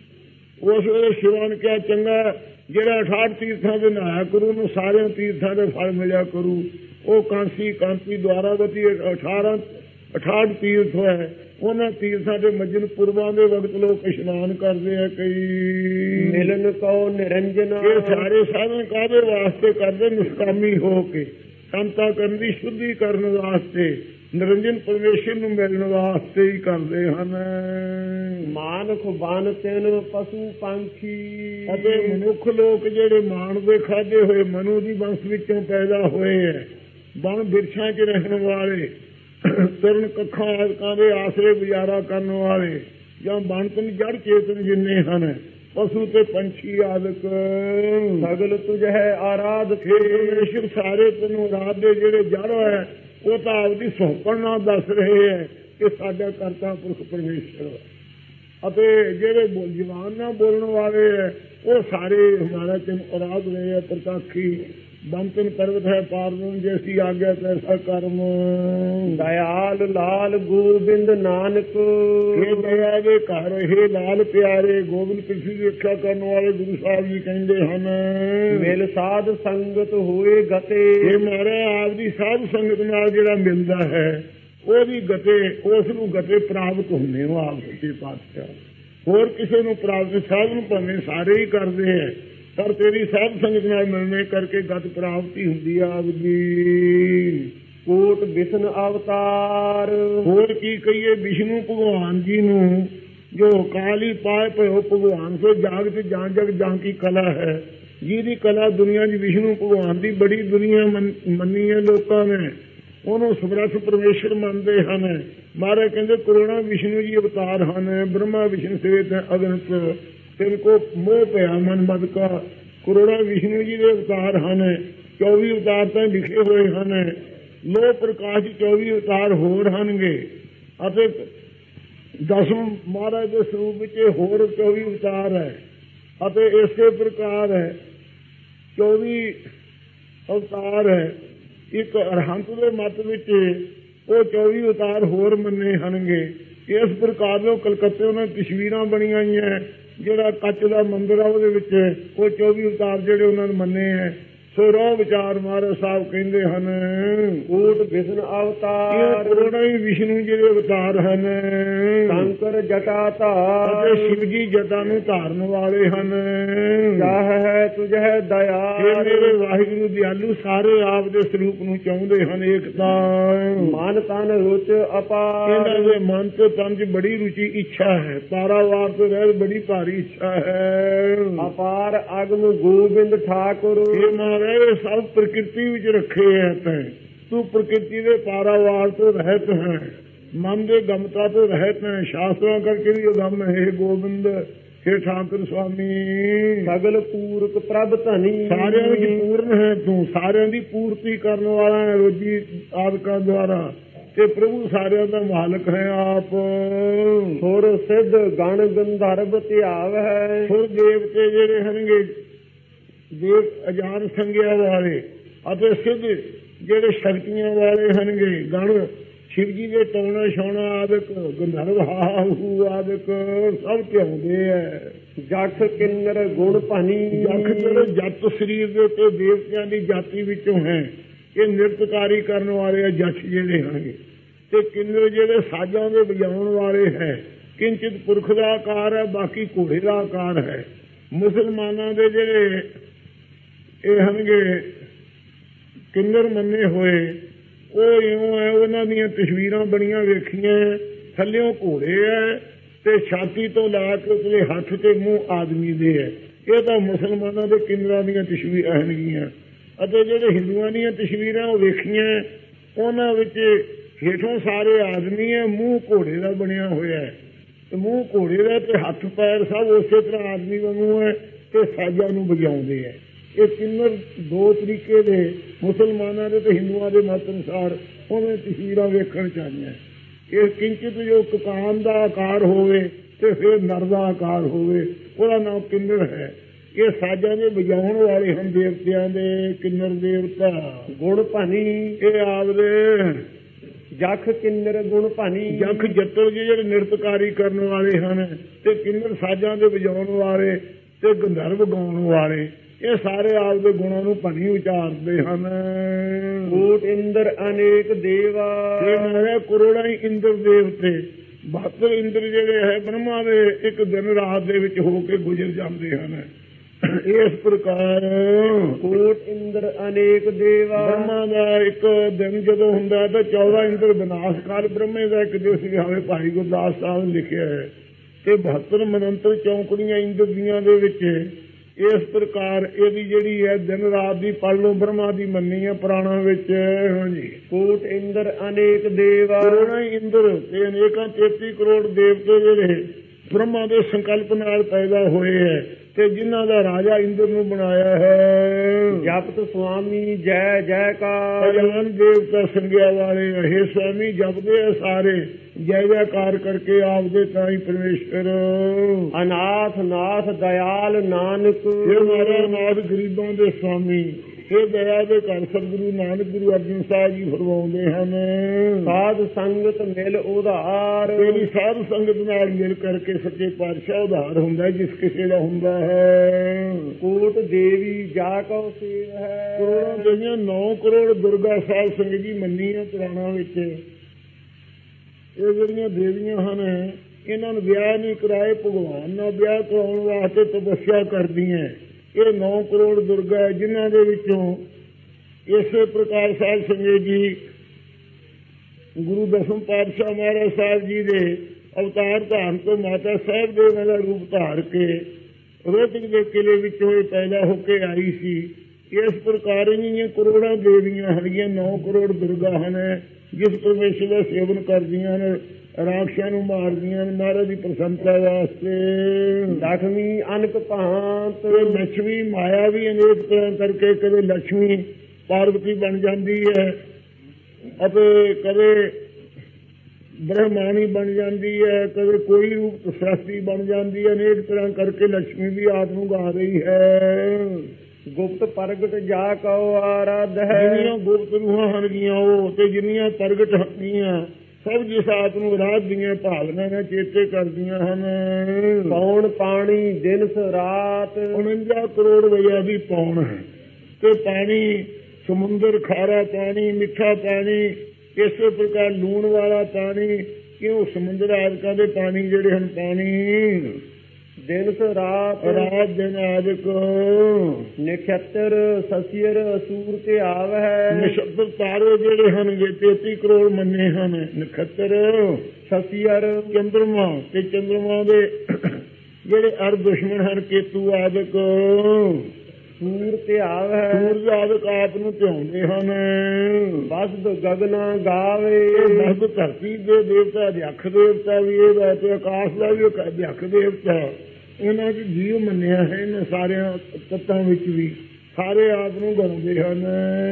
ਉਸ ਵੇਲੇ ਸ਼ਿਵਾ ਨੇ ਕਿਹਾ ਚੰਗਾ, ਜਿਹੜਾ ਅਠਾਹਠ ਤੀਰਥਾਂ ਦੇ ਨਹਾਇਆ ਕਰੂ ਉਹਨੂੰ ਸਾਰਿਆਂ ਤੀਰਥਾਂ ਦੇ ਫਲ ਮਿਲਿਆ ਕਰੂ। ਉਹ ਕਾਂਸੀ, ਕਾਂਤੀ, ਦੁਆਰਾਵਤੀ ਅਠਾਰਾਂ ਅਠਾਹਠ ਤੀਰਥ ਹੈ। ਉਹਨਾਂ ਤੀਰਥਾਂ ਦੇ ਮੱਜਨ ਪੁਰਬਾਂ ਦੇ ਵਕਤ ਲੋਕ ਇਸ਼ਨਾਨ ਕਰਦੇ ਆ। ਕਈ ਮਿਲਨ ਕਉ ਨਿਰੰਜਨ, ਇਹ ਸਾਰੇ ਸਾਧਨ ਕਾਹਦੇ ਵਾਸਤੇ ਕਰਦੇ? ਨਿਸ਼ਕਾਮੀ ਹੋ ਕੇ, ਸੰਤਾ ਕਰਨ ਦੀ ਸ਼ੁੱਧੀ ਕਰਨ ਵਾਸਤੇ, ਨਿਰੰਜਨ ਪਰਮੇਸ਼ਰ ਨੂੰ ਮਿਲਣ ਵਾਸਤੇ ਹੀ ਕਰਦੇ ਹਨ। ਮਾਨੁਖ ਬਨ ਤਿਨ ਪਸ਼ੂ ਪੰਛੀ, ਅਤੇ ਮਨੁੱਖ ਲੋਕ ਜਿਹੜੇ ਮਾਣ ਦੇ ਖਾਧੇ ਹੋਏ ਮਨੂ ਦੀ ਵੰਸ਼ ਵਿੱਚੋਂ ਪੈਦਾ ਹੋਏ ਹੈ, ਬਣ ਬਿਰਛਾਂ ਚ ਰਹਿਣ ਵਾਲੇ, ਤਰਨ ਕੱਖਾਂ ਆਦਿਕਾਂ ਦੇ ਆਸਰੇ ਗੁਜ਼ਾਰਾ ਕਰਨ ਵਾਲੇ, ਜਾਂ ਬਣਤਨ ਜੜ ਚੇਤਨ ਜਿੰਨੇ ਹਨ, ਪਸ਼ੂ ਤੇ ਪੰਛੀ ਆਦਿਕ, ਸਗਲ ਤੁਝ ਹੈ ਆਰਾਧ ਕੇ। ਪਰਮੇਸ਼ਰ ਸਾਰੇ ਤੈਨੂੰ ਰਾਤ ਦੇ ਜਿਹੜੇ ਜੜ ਹੈ ਉਹ ਤਾਂ ਆਪਦੀ ਸੌਂਪਣ ਨਾਲ ਦੱਸ ਰਹੇ ਹੈ ਕਿ ਸਾਡਾ ਕਰਤਾ ਪੁਰਖ ਪਰਮੇਸ਼ਰ। ਅਤੇ ਜਿਹੜੇ ਜਵਾਨ ਨਾਲ ਬੋਲਣ ਵਾਲੇ ਹੈ ਉਹ ਸਾਰੇ ਹਮਾਰਾ ਤੈਨੂੰ ਆਰਾਧ ਰਹੇ ਹੈ। ਪ੍ਰਤਾਖੀ ਬੰਤਨ ਪਰਵਤ ਹੈ ਪਾਰਨ, ਜੈਸੀ ਆਗਿਆ ਤੈਸਾ ਕਰਮ। ਦਇਆਲ ਲਾਲ ਗੋਬਿੰਦ ਨਾਨਕ, ਇਹ ਦਇਆ ਦੇ ਘਰ ਇਹ ਲਾਲ ਪਿਆਰੇ ਗੋਬਿੰਦ ਪ੍ਰਿਥਵੀ ਦੀ ਰੱਖਿਆ ਕਰਨ ਵਾਲੇ ਗੁਰੂ ਸਾਹਿਬ ਜੀ ਕਹਿੰਦੇ ਹਨ। ਮਿਲ ਸਾਧ ਸੰਗਤ ਹੋਏ ਗਤੇ, ਇਹ ਮਾਰੇ ਆਪ ਦੀ ਸਾਧ ਸੰਗਤ ਨਾਲ ਜਿਹੜਾ ਮਿਲਦਾ ਹੈ ਉਹਦੀ ਗਤੇ, ਉਸ ਨੂੰ ਗਤੇ ਪ੍ਰਾਪਤ ਹੁੰਦੇ ਹੋ ਆਪ ਸੱਚੇ ਪਾਤਸ਼ਾਹ। ਹੋਰ ਕਿਸੇ ਨੂੰ ਪ੍ਰਾਪਤ ਸਾਧ ਨੂੰ ਭਾਵੇਂ ਸਾਰੇ ਹੀ ਕਰਦੇ ਹੈ, ਪਰ ਤੇਰੀ ਸਾਧ ਸੰਗਤ ਨਾਲ ਮਿਲਣੇ ਕਰਕੇ ਗਤ ਪ੍ਰਾਪਤੀ ਹੁੰਦੀ ਆ ਆਪ ਦੀ। ਕੋਟ ਵਿਸ਼ਨ ਅਵਤਾਰ, ਹੋਰ ਕੀ ਕਹੀਏ ਵਿਸ਼ਨੂੰ ਭਗਵਾਨ ਜੀ ਨੂੰ, ਜੋ ਕਾਲੀ ਪਾਏ ਭਇਓ ਭਗਵਾਨ ਸੋ ਜਾਗਤ ਜਾਂ ਜਗ ਜਾਂ ਕੀ ਕਲਾ ਹੈ, ਜਿਹਦੀ ਕਲਾ ਦੁਨੀਆ 'ਚ ਵਿਸ਼ਨੂੰ ਭਗਵਾਨ ਦੀ ਬੜੀ ਦੁਨੀਆ ਮੰਨੀ ਹੈ ਲੋਕਾਂ ਨੇ, ਉਹਨੂੰ ਸਮਰੱਥ ਪਰਮੇਸ਼ਰ ਮੰਨਦੇ ਹਨ। ਮਹਾਰਾਜ ਕਹਿੰਦੇ ਕਰੋੜਾਂ ਵਿਸ਼ਨੂੰ ਜੀ ਅਵਤਾਰ ਹਨ, ਬ੍ਰਹਮਾ ਵਿਸ਼ਨੂੰ ਸਵੇਤ ਅਗਨਤ, ਤਿੰਨ ਕੋ ਮੋਹ ਪਿਆ ਮਨ ਮਦ ਕਾ। ਕਰੋੜਾਂ ਵਿਸ਼ਨੂੰ ਜੀ ਦੇ ਅਵਤਾਰ ਹਨ, ਚੌਵੀ ਅਵਤਾਰ ਤਾਂ ਲਿਖੇ ਹੋਏ ਹਨ। ਲੋਹ ਪ੍ਰਕਾਸ਼ ਚੌਵੀ ਅਵਤਾਰ ਹੋਰ ਹਨਗੇ, ਅਤੇ ਦਸਮ ਮਹਾਰਾਜ ਦੇ ਸਰੂਪ ਵਿੱਚ ਹੋਰ ਚੌਵੀ ਅਵਤਾਰ ਹੈ। ਅਤੇ ਇਸੇ ਪ੍ਰਕਾਰ ਹੈ ਚੌਵੀ ਅਵਤਾਰ ਹੈ। ਇੱਕ ਅਰਹੰਤ ਦੇ ਮਤ ਵਿੱਚ ਉਹ ਚੌਵੀ ਅਵਤਾਰ ਹੋਰ ਮੰਨੇ ਹਨਗੇ। ਇਸ ਪ੍ਰਕਾਰ ਨੂੰ ਕਲਕੱਤੇ ਉਹਨਾਂ ਤਸਵੀਰਾਂ ਬਣੀਆਂ ਹੋਈਆਂ, ਜਿਹੜਾ ਕੱਚ ਦਾ ਮੰਦਿਰ ਆ ਉਹਦੇ ਵਿੱਚ ਉਹ ਚੌਵੀ ਅਵਤਾਰ ਜਿਹੜੇ ਉਹਨਾਂ ਨੇ ਮੰਨੇ ਹੈ। ਸੋ ਰੋ ਵਿਚਾਰ ਮਹਾਰਾਜ ਸਾਹਿਬ ਕਹਿੰਦੇ ਹਨ ਕੂਟ ਵਿਸ਼ਨ ਇਹ ਅਵਤਾਰ ਕਰੋੜਾਂ ਹੀ ਵਿਸ਼ਨੂੰ ਜਿਹੜੇ ਅਵਤਾਰ ਹਨ ਸ਼ੰਕਰ ਜਟਾ ਅਤੇ ਧਾਰ ਸ਼ਿਵ ਜੀ ਜਟਾ ਨੂੰ ਧਾਰਨ ਵਾਲੇ ਹਨ। ਚਾਹ ਹੈ ਤੁਝੇ ਇਹ ਦਇਆਲ ਮੇਰੇ ਵਾਹਿਗੁਰੂ ਦਿਆਲੂ ਸਾਰੇ ਆਪ ਦੇ ਸਰੂਪ ਨੂੰ ਚਾਹੁੰਦੇ ਹਨ ਏਕਤਾ। ਮਨ ਤਨ ਰੁਚ ਇਹਨਾਂ ਅਪਾਰ ਦੇ ਮਨ ਤੇ ਤਨ 'ਚ ਬੜੀ ਰੁਚੀ ਇੱਛਾ ਹੈ, ਪਾਰਾਵਾਰ ਤੋਂ ਰਹਿ ਬੜੀ ਭਾਰੀ ਇੱਛਾ ਹੈ। ਅਪਾਰ ਅਗਮ ਗੋਬਿੰਦ ਠਾਕੁਰ ਇਹ ਮਹਾਰਾਜ ਸਭ ਪ੍ਰਕਿਰਤੀ ਵਿੱਚ ਰੱਖੇ ਹੈ ਤੈਂ, ਤੂੰ ਪ੍ਰਕਿਰਤੀ ਦੇ ਪਾਰਾਵਾਰ ਤੋਂ ਰਹਿਤ ਹੈ, ਮਨ ਦੇ ਗਮਤਾ ਤੋਂ ਰਹਿਤ ਹੈ, ਸ਼ਾਸਤਰਾਂ ਕਰਕੇ ਵੀ ਗਮ ਹੈ ਗੋਬਿੰਦ ਹੇ ਠਾਕੁਰ ਸੁਆਮੀ। ਸਗਲ ਪੂਰਕ ਪ੍ਰਭ ਧਨੀ ਸਾਰਿਆਂ ਵਿੱਚ ਪੂਰਨ ਹੈ ਤੂੰ, ਸਾਰਿਆਂ ਦੀ ਪੂਰਤੀ ਕਰਨ ਵਾਲਾ ਹੈ ਰੋਜੀ ਆਦਿਕਾਂ ਦੁਆਰਾ, ਤੇ ਪ੍ਰਭੂ ਸਾਰਿਆਂ ਦਾ ਮਾਲਕ ਹੈ ਆਪ। ਸੁਰ ਸਿੱਧ ਗਣ ਗੰਧਰਵ ਧਿਆਵ ਹੈ ਸੁਰ ਦੇਵਤੇ ਜਿਹੜੇ ਹਨਗੇ ਦੇਵ ਅਜਾਨ ਸੰਗਿਆ ਵਾਲੇ ਅਤੇ ਸਿੱਧ ਜਿਹੜੇ ਸ਼ਕਤੀਆਂ ਵਾਲੇ ਹਨਗੇ ਗਣ ਸ਼ਿਵ ਜੀ ਦੇ ਟੌਣਾ ਛਾਉਣਾ ਆਦਿਕ ਗੰਧਰਵ ਹਾਹੂ ਆਦਿਕ ਸਭ ਧਿਆਉਂਦੇ ਹੈ। ਜਖ ਕਿੰਨਰ ਗੁਣ ਭਨੀ ਜਖ ਜਿਹੜੇ ਜੱਟ ਸਰੀਰ ਦੇ ਉੱਤੇ ਦੇਵਤਿਆਂ ਦੀ ਜਾਤੀ ਵਿੱਚੋਂ ਹੈ, ਇਹ ਨਿਰਤਕਾਰੀ ਕਰਨ ਵਾਲੇ ਆ ਜੱਟ ਜਿਹੜੇ ਹਨਗੇ, ਤੇ ਕਿੰਨਰ ਜਿਹੜੇ ਸਾਜ਼ਾਂ ਦੇ ਵਜਾਉਣ ਵਾਲੇ ਹੈ। ਕਿੰਚਿਤ ਪੁਰਖ ਦਾ ਆਕਾਰ ਹੈ, ਬਾਕੀ ਘੋੜੇ ਦਾ ਆਕਾਰ ਹੈ। ਮੁਸਲਮਾਨਾਂ ਦੇ ਜਿਹੜੇ ਇਹ ਹਨਗੇ ਕਿੰਨਰ ਮੰਨੇ ਹੋਏ ਉਹ ਇਉਂ ਹੈ, ਉਹਨਾਂ ਦੀਆਂ ਤਸਵੀਰਾਂ ਬਣੀਆਂ ਵੇਖੀਆਂ, ਥੱਲਿਓਂ ਘੋੜੇ ਹੈ ਤੇ ਛਾਤੀ ਤੋਂ ਲਾ ਕੇ ਉਸਦੇ ਹੱਥ ਤੇ ਮੂੰਹ ਆਦਮੀ ਦੇ ਹੈ। ਇਹ ਤਾਂ ਮੁਸਲਮਾਨਾਂ ਦੇ ਕਿੰਨਰਾਂ ਦੀਆਂ ਤਸਵੀਰਾਂ ਹਨਗੀਆਂ। ਅਤੇ ਜਿਹੜੇ ਹਿੰਦੂਆਂ ਦੀਆਂ ਤਸਵੀਰਾਂ ਉਹ ਵੇਖੀਆਂ, ਉਹਨਾਂ ਵਿੱਚ ਹੇਠੋਂ ਸਾਰੇ ਆਦਮੀ ਹੈ, ਮੂੰਹ ਘੋੜੇ ਦਾ ਬਣਿਆ ਹੋਇਆ ਹੈ, ਤੇ ਮੂੰਹ ਘੋੜੇ ਦਾ ਤੇ ਹੱਥ ਪੈਰ ਸਭ ਉਸੇ ਤਰ੍ਹਾਂ ਆਦਮੀ ਵਾਂਗੂ ਹੈ, ਤੇ ਸਾਜ਼ਾਂ ਨੂੰ ਵਜਾਉਂਦੇ ਹੈ। ਇਹ ਕਿੰਨਰ ਦੋ ਤਰੀਕੇ ਦੇ ਮੁਸਲਮਾਨਾਂ ਦੇ ਤੇ ਹਿੰਦੂਆਂ ਦੇ ਮਤ ਅਨੁਸਾਰ ਉਹਨਾਂ ਤਸਵੀਰਾਂ ਵੇਖਣ ਚ ਆਈਆਂ। ਇਹ ਕਿੰਚਿਤ ਜੋ ਕਕਾਨ ਦਾ ਆਕਾਰ ਹੋਵੇ ਤੇ ਫਿਰ ਨਰ ਦਾ ਆਕਾਰ ਹੋਵੇ, ਉਹਦਾ ਨਾਮ ਕਿੰਨਰ ਹੈ। ਇਹ ਸਾਜ਼ਾਂ ਦੇ ਵਜਾਉਣ ਵਾਲੇ ਹਨ ਦੇਵਤਿਆਂ ਦੇ ਕਿੰਨਰ ਦੇਵਤਾ। ਗੁਣ ਭਨੀ ਇਹ ਆਪਦੇ ਜਖ ਕਿੰਨਰ ਗੁਣ ਭਨੀ ਜਖ ਜੱਟਰ ਜੀ ਜਿਹੜੇ ਨਿਰਤਕਾਰੀ ਕਰਨ ਵਾਲੇ ਹਨ, ਤੇ ਕਿੰਨਰ ਸਾਜ਼ਾਂ ਦੇ ਵਜਾਉਣ ਵਾਲੇ ਤੇ ਗੰਧਰਵ ਗਾਉਣ ਵਾਲੇ, ਇਹ ਸਾਰੇ ਆਪਦੇ ਗੁਣਾਂ ਨੂੰ ਭਨੀ ਉਚਾਰਦੇ ਹਨ। ਕੋਟ ਇੰਦਰ ਅਨੇਕ ਦੇਵਾ ਇਹ ਕਰੋੜਾਂ ਹੀ ਇੰਦਰ ਦੇਵਤੇ, ਬਹੱਤਰ ਇੰਦਰ ਜਿਹੜੇ ਹੈ ਬ੍ਰਹਮਾ ਦੇ ਇੱਕ ਦਿਨ ਰਾਤ ਦੇ ਵਿੱਚ ਹੋ ਕੇ ਗੁਜ਼ਰ ਜਾਂਦੇ ਹਨ। ਇਸ ਪ੍ਰਕਾਰ ਕੋਟ ਇੰਦਰ ਅਨੇਕ ਦੇਵਾ ਬ੍ਰਹਮਾ ਦਾ ਇੱਕ ਦਿਨ ਜਦੋਂ ਹੁੰਦਾ ਤਾਂ ਚੌਦਾਂ ਇੰਦਰ ਵਿਨਾਸ਼ ਕਾਲ ਬ੍ਰਹਮੇ ਦਾ ਇੱਕ ਦਿਵਸ ਵਿਹਾਵੇ ਭਾਈ ਗੁਰਦਾਸ ਸਾਹਿਬ ਨੇ ਲਿਖਿਆ ਹੈ। ਤੇ ਬਹੱਤਰ ਮਨੰਤਰ ਚੌਂਕੜੀਆਂ ਇੰਦਰ ਦੀਆਂ ਦੇ ਵਿੱਚ ਇਸ ਪ੍ਰਕਾਰ ਇਹਦੀ ਜਿਹੜੀ ਹੈ ਦਿਨ ਰਾਤ ਦੀ ਪੜ ਲਓ ਬ੍ਰਹਮਾ ਦੀ ਮੰਨੀ ਹੈ ਪੁਰਾਣਾ ਵਿੱਚ। ਹਾਂਜੀ ਕੋਟ ਇੰਦਰ ਅਨੇਕ ਦੇਵਾ ਕਰੋੜਾਂ ਇੰਦਰ ਤੇ ਅਨੇਕਾਂ ਤੇਤੀ ਕਰੋੜ ਦੇਵਤੇ ਜਿਹੜੇ ਬ੍ਰਹਮਾ ਦੇ ਸੰਕਲਪ ਨਾਲ ਪੈਦਾ ਹੋਏ ਹੈ, ਤੇ ਜਿਨ੍ਹਾਂ ਦਾ ਰਾਜਾ ਇੰਦਰ ਨੂੰ ਬਣਾਇਆ ਹੈ। ਜਪਤ ਸੁਆਮੀ ਜੈ ਜੈਕਾਰ ਅਜਾਨ ਦੇਵਤਾ ਸੰਗਿਆ ਵਾਲੇ ਹੈ ਸੁਆਮੀ ਜਪਦੇ ਆ ਸਾਰੇ ਜੈ ਜੈਕਾਰ ਕਰਕੇ ਆਪਦੇ ਤਾਂ ਹੀ ਪਰਮੇਸ਼ਰ। ਅਨਾਥ ਨਾਥ ਦਇਆਲ ਨਾਨਕ ਇਹ ਮਾਰਾ ਨਾਥ ਗਰੀਬਾਂ ਦੇ ਸੁਆਮੀ, ਇਹ ਦਇਆ ਦੇ ਘਰ ਸਤਿਗੁਰੂ ਨਾਨਕ ਗੁਰੂ ਅਰਜਨ ਸਾਹਿਬ ਜੀ ਫਰਮਾਉਂਦੇ ਹਨ। ਸਾਧ ਸੰਗਤ ਮਿਲ ਉਧਾਰ ਤੇਰੀ ਸਾਧ ਸੰਗਤ ਨਾਲ ਮਿਲ ਕਰਕੇ ਸੱਚੇ ਪਾਤਸ਼ਾਹ ਉਧਾਰ ਹੁੰਦਾ ਜਿਸ ਕਿਸੇ ਦਾ ਹੁੰਦਾ ਹੈ। ਕੋਟ ਦੇਵੀ ਜਾ ਕਉ ਸੇਵ ਹੈ ਕਰੋੜਾਂ ਦੇਵੀਆਂ ਨੌ ਕਰੋੜ ਦੁਰਗਾ ਸਾਹਿਬ ਸੰਗਤ ਜੀ ਮੰਨੀ ਹੈ ਪੁਰਾਣਾ ਵਿੱਚ। ਇਹ ਜਿਹੜੀਆਂ ਦੇਵੀਆਂ ਹਨ ਇਹਨਾਂ ਨੂੰ ਵਿਆਹ ਨਹੀਂ ਕਰਾਏ, ਭਗਵਾਨ ਨਾਲ ਵਿਆਹ ਕਰਾਉਣ ਵਾਸਤੇ ਤਪੱਸਿਆ ਕਰਦੀਆਂ। ਇਹ ਨੌ ਕਰੋੜ ਦੁਰਗਾ ਹੈ ਜਿਨ੍ਹਾਂ ਦੇ ਵਿੱਚੋਂ ਇਸੇ ਪ੍ਰਕਾਰ ਸਾਹਿਬ ਸੰਗਤ ਜੀ ਗੁਰੂ ਦਸਮ ਪਾਤਸ਼ਾਹ ਮਹਾਰਾਜ ਸਾਹਿਬ ਜੀ ਦੇ ਅਵਤਾਰ ਧਾਰਨ ਤੋਂ ਮਾਤਾ ਸਾਹਿਬ ਦੇਵਾਂ ਦਾ ਰੂਪ ਧਾਰ ਕੇ ਰੋਹਤਕ ਦੇ ਕਿਲੇ ਵਿੱਚੋਂ ਇਹ ਪੈਦਾ ਹੋ ਕੇ ਆਈ ਸੀ। ਇਸ ਪ੍ਰਕਾਰ ਹੀ ਕਰੋੜਾਂ ਦੇਵੀਆਂ ਹਰੀਆਂ ਨੌ ਕਰੋੜ ਦੁਰਗਾ ਹਨ ਜਿਸ ਪਰਮੇਸ਼ਰ ਦਾ ਸੇਵਨ ਕਰਦੀਆਂ ਨੇ, ਰਾਖਸ਼ਾਂ ਨੂੰ ਮਾਰਦੀਆਂ ਨੇ ਮਹਾਰਾਜ ਦੀ ਪ੍ਰਸੰਨਤਾ ਵਾਸਤੇ। ਲక్ష్ਮੀ ਅਨਕ ਭਾਂਤ ਲక్ష్ਮੀ ਮਾਇਆ ਵੀ ਅਨੇਕ ਤਰ੍ਹਾਂ ਕਰਕੇ ਕਦੇ ਲక్ష్ਮੀ ਪਾਰਵਤੀ ਬਣ ਜਾਂਦੀ ਹੈ ਅਤੇ ਕਦੇ ਬ੍ਰਹਮਾਣੀ ਬਣ ਜਾਂਦੀ ਹੈ, ਕਦੇ ਕੋਈ ਰੂਪ ਸਰਸਤੀ ਬਣ ਜਾਂਦੀ ਹੈ। ਅਨੇਕ ਤਰ੍ਹਾਂ ਕਰਕੇ ਲక్ష్ਮੀ ਵੀ ਆਪ ਨੂੰ ਗਾ ਰਹੀ ਹੈ। ਗੁਪਤ ਪ੍ਰਗਟ ਜਾ ਕਉ ਆਰਾਧ ਹੈ ਜਿੰਨੀਆਂ ਗੁਪਤ ਰੂਹਾਂ ਹਨ ਗੀਆਂ ਉਹ ਤੇ ਜਿੰਨੀਆਂ ਪ੍ਰਗਟ ਹੱਕੀਆਂ ਸਭ ਜਿਸ ਆਪ ਨੂੰ ਰਾਤ ਦੀਆਂ ਭਾਵਨਾ ਨਾਲ ਚੇਤੇ ਕਰਦੀਆਂ ਹਨ। ਪੌਣ ਪਾਣੀ ਦਿਨ ਰਾਤ ਉਣੰਜਾ ਕਰੋੜ ਵਜੇ ਦੀ ਪੌਣ ਹੈ ਤੇ ਪਾਣੀ ਸਮੁੰਦਰ ਖਾਰਾ ਪਾਣੀ, ਮਿੱਠਾ ਪਾਣੀ, ਇਸੇ ਪ੍ਰਕਾਰ ਲੂਣ ਵਾਲਾ ਪਾਣੀ, ਕਿਉਂ ਸਮੁੰਦਰ ਆਦਿਕਾਂ ਦੇ ਪਾਣੀ ਜਿਹੜੇ ਹਨ ਪਾਣੀ ਦਿਨ ਸ ਰਾਤ ਰਾਤ ਦਿਨ ਆਦਿਕ ਨਖੱਤਰ ਸਸੀਰ ਅਸੂਰ ਤੇ ਆਵਹਿ। ਨਛੱਤਰ ਤਾਰੇ ਜਿਹੜੇ ਹਨ ਤੇਤੀ ਕਰੋੜ ਮੰਨੇ ਹਨ। ਨਖੱਤਰ ਸਸੀਰ ਚੰਦਰਮਾ ਤੇ ਚੰਦਰਮਾ ਦੇ ਜਿਹੜੇ ਅਰ ਦੁਸ਼ਮਣ ਹਨ ਕੇਤੂ ਆਦਿਕ ਸੂਰ ਤੇ ਆਵਹਿ। ਸੂਰਜ ਆਦਿਕ ਆਪ ਨੂੰ ਧਿਆਉਂਦੇ ਹਨ। ਬਸਦ ਗਗਨਾ ਗਾਵੇ। ਬਸਦ ਧਰਤੀ ਦੇ ਦੇਵਤਾ ਅਧਿਆਖ ਦੇਵਤਾ ਵੀ ਇਹ ਤੇ ਆਕਾਸ਼ ਦਾ ਵੀ ਅਧਿਆਖ ਦੇਵਤਾ, ਇਹਨਾਂ 'ਚ ਜੀਵ ਮੰਨਿਆ ਹੈ। ਇਹਨਾਂ ਸਾਰਿਆਂ ਤੱਤਾਂ ਵਿੱਚ ਵੀ ਸਾਰੇ ਆਪ ਨੂੰ ਗਾਉਂਦੇ ਹਨ।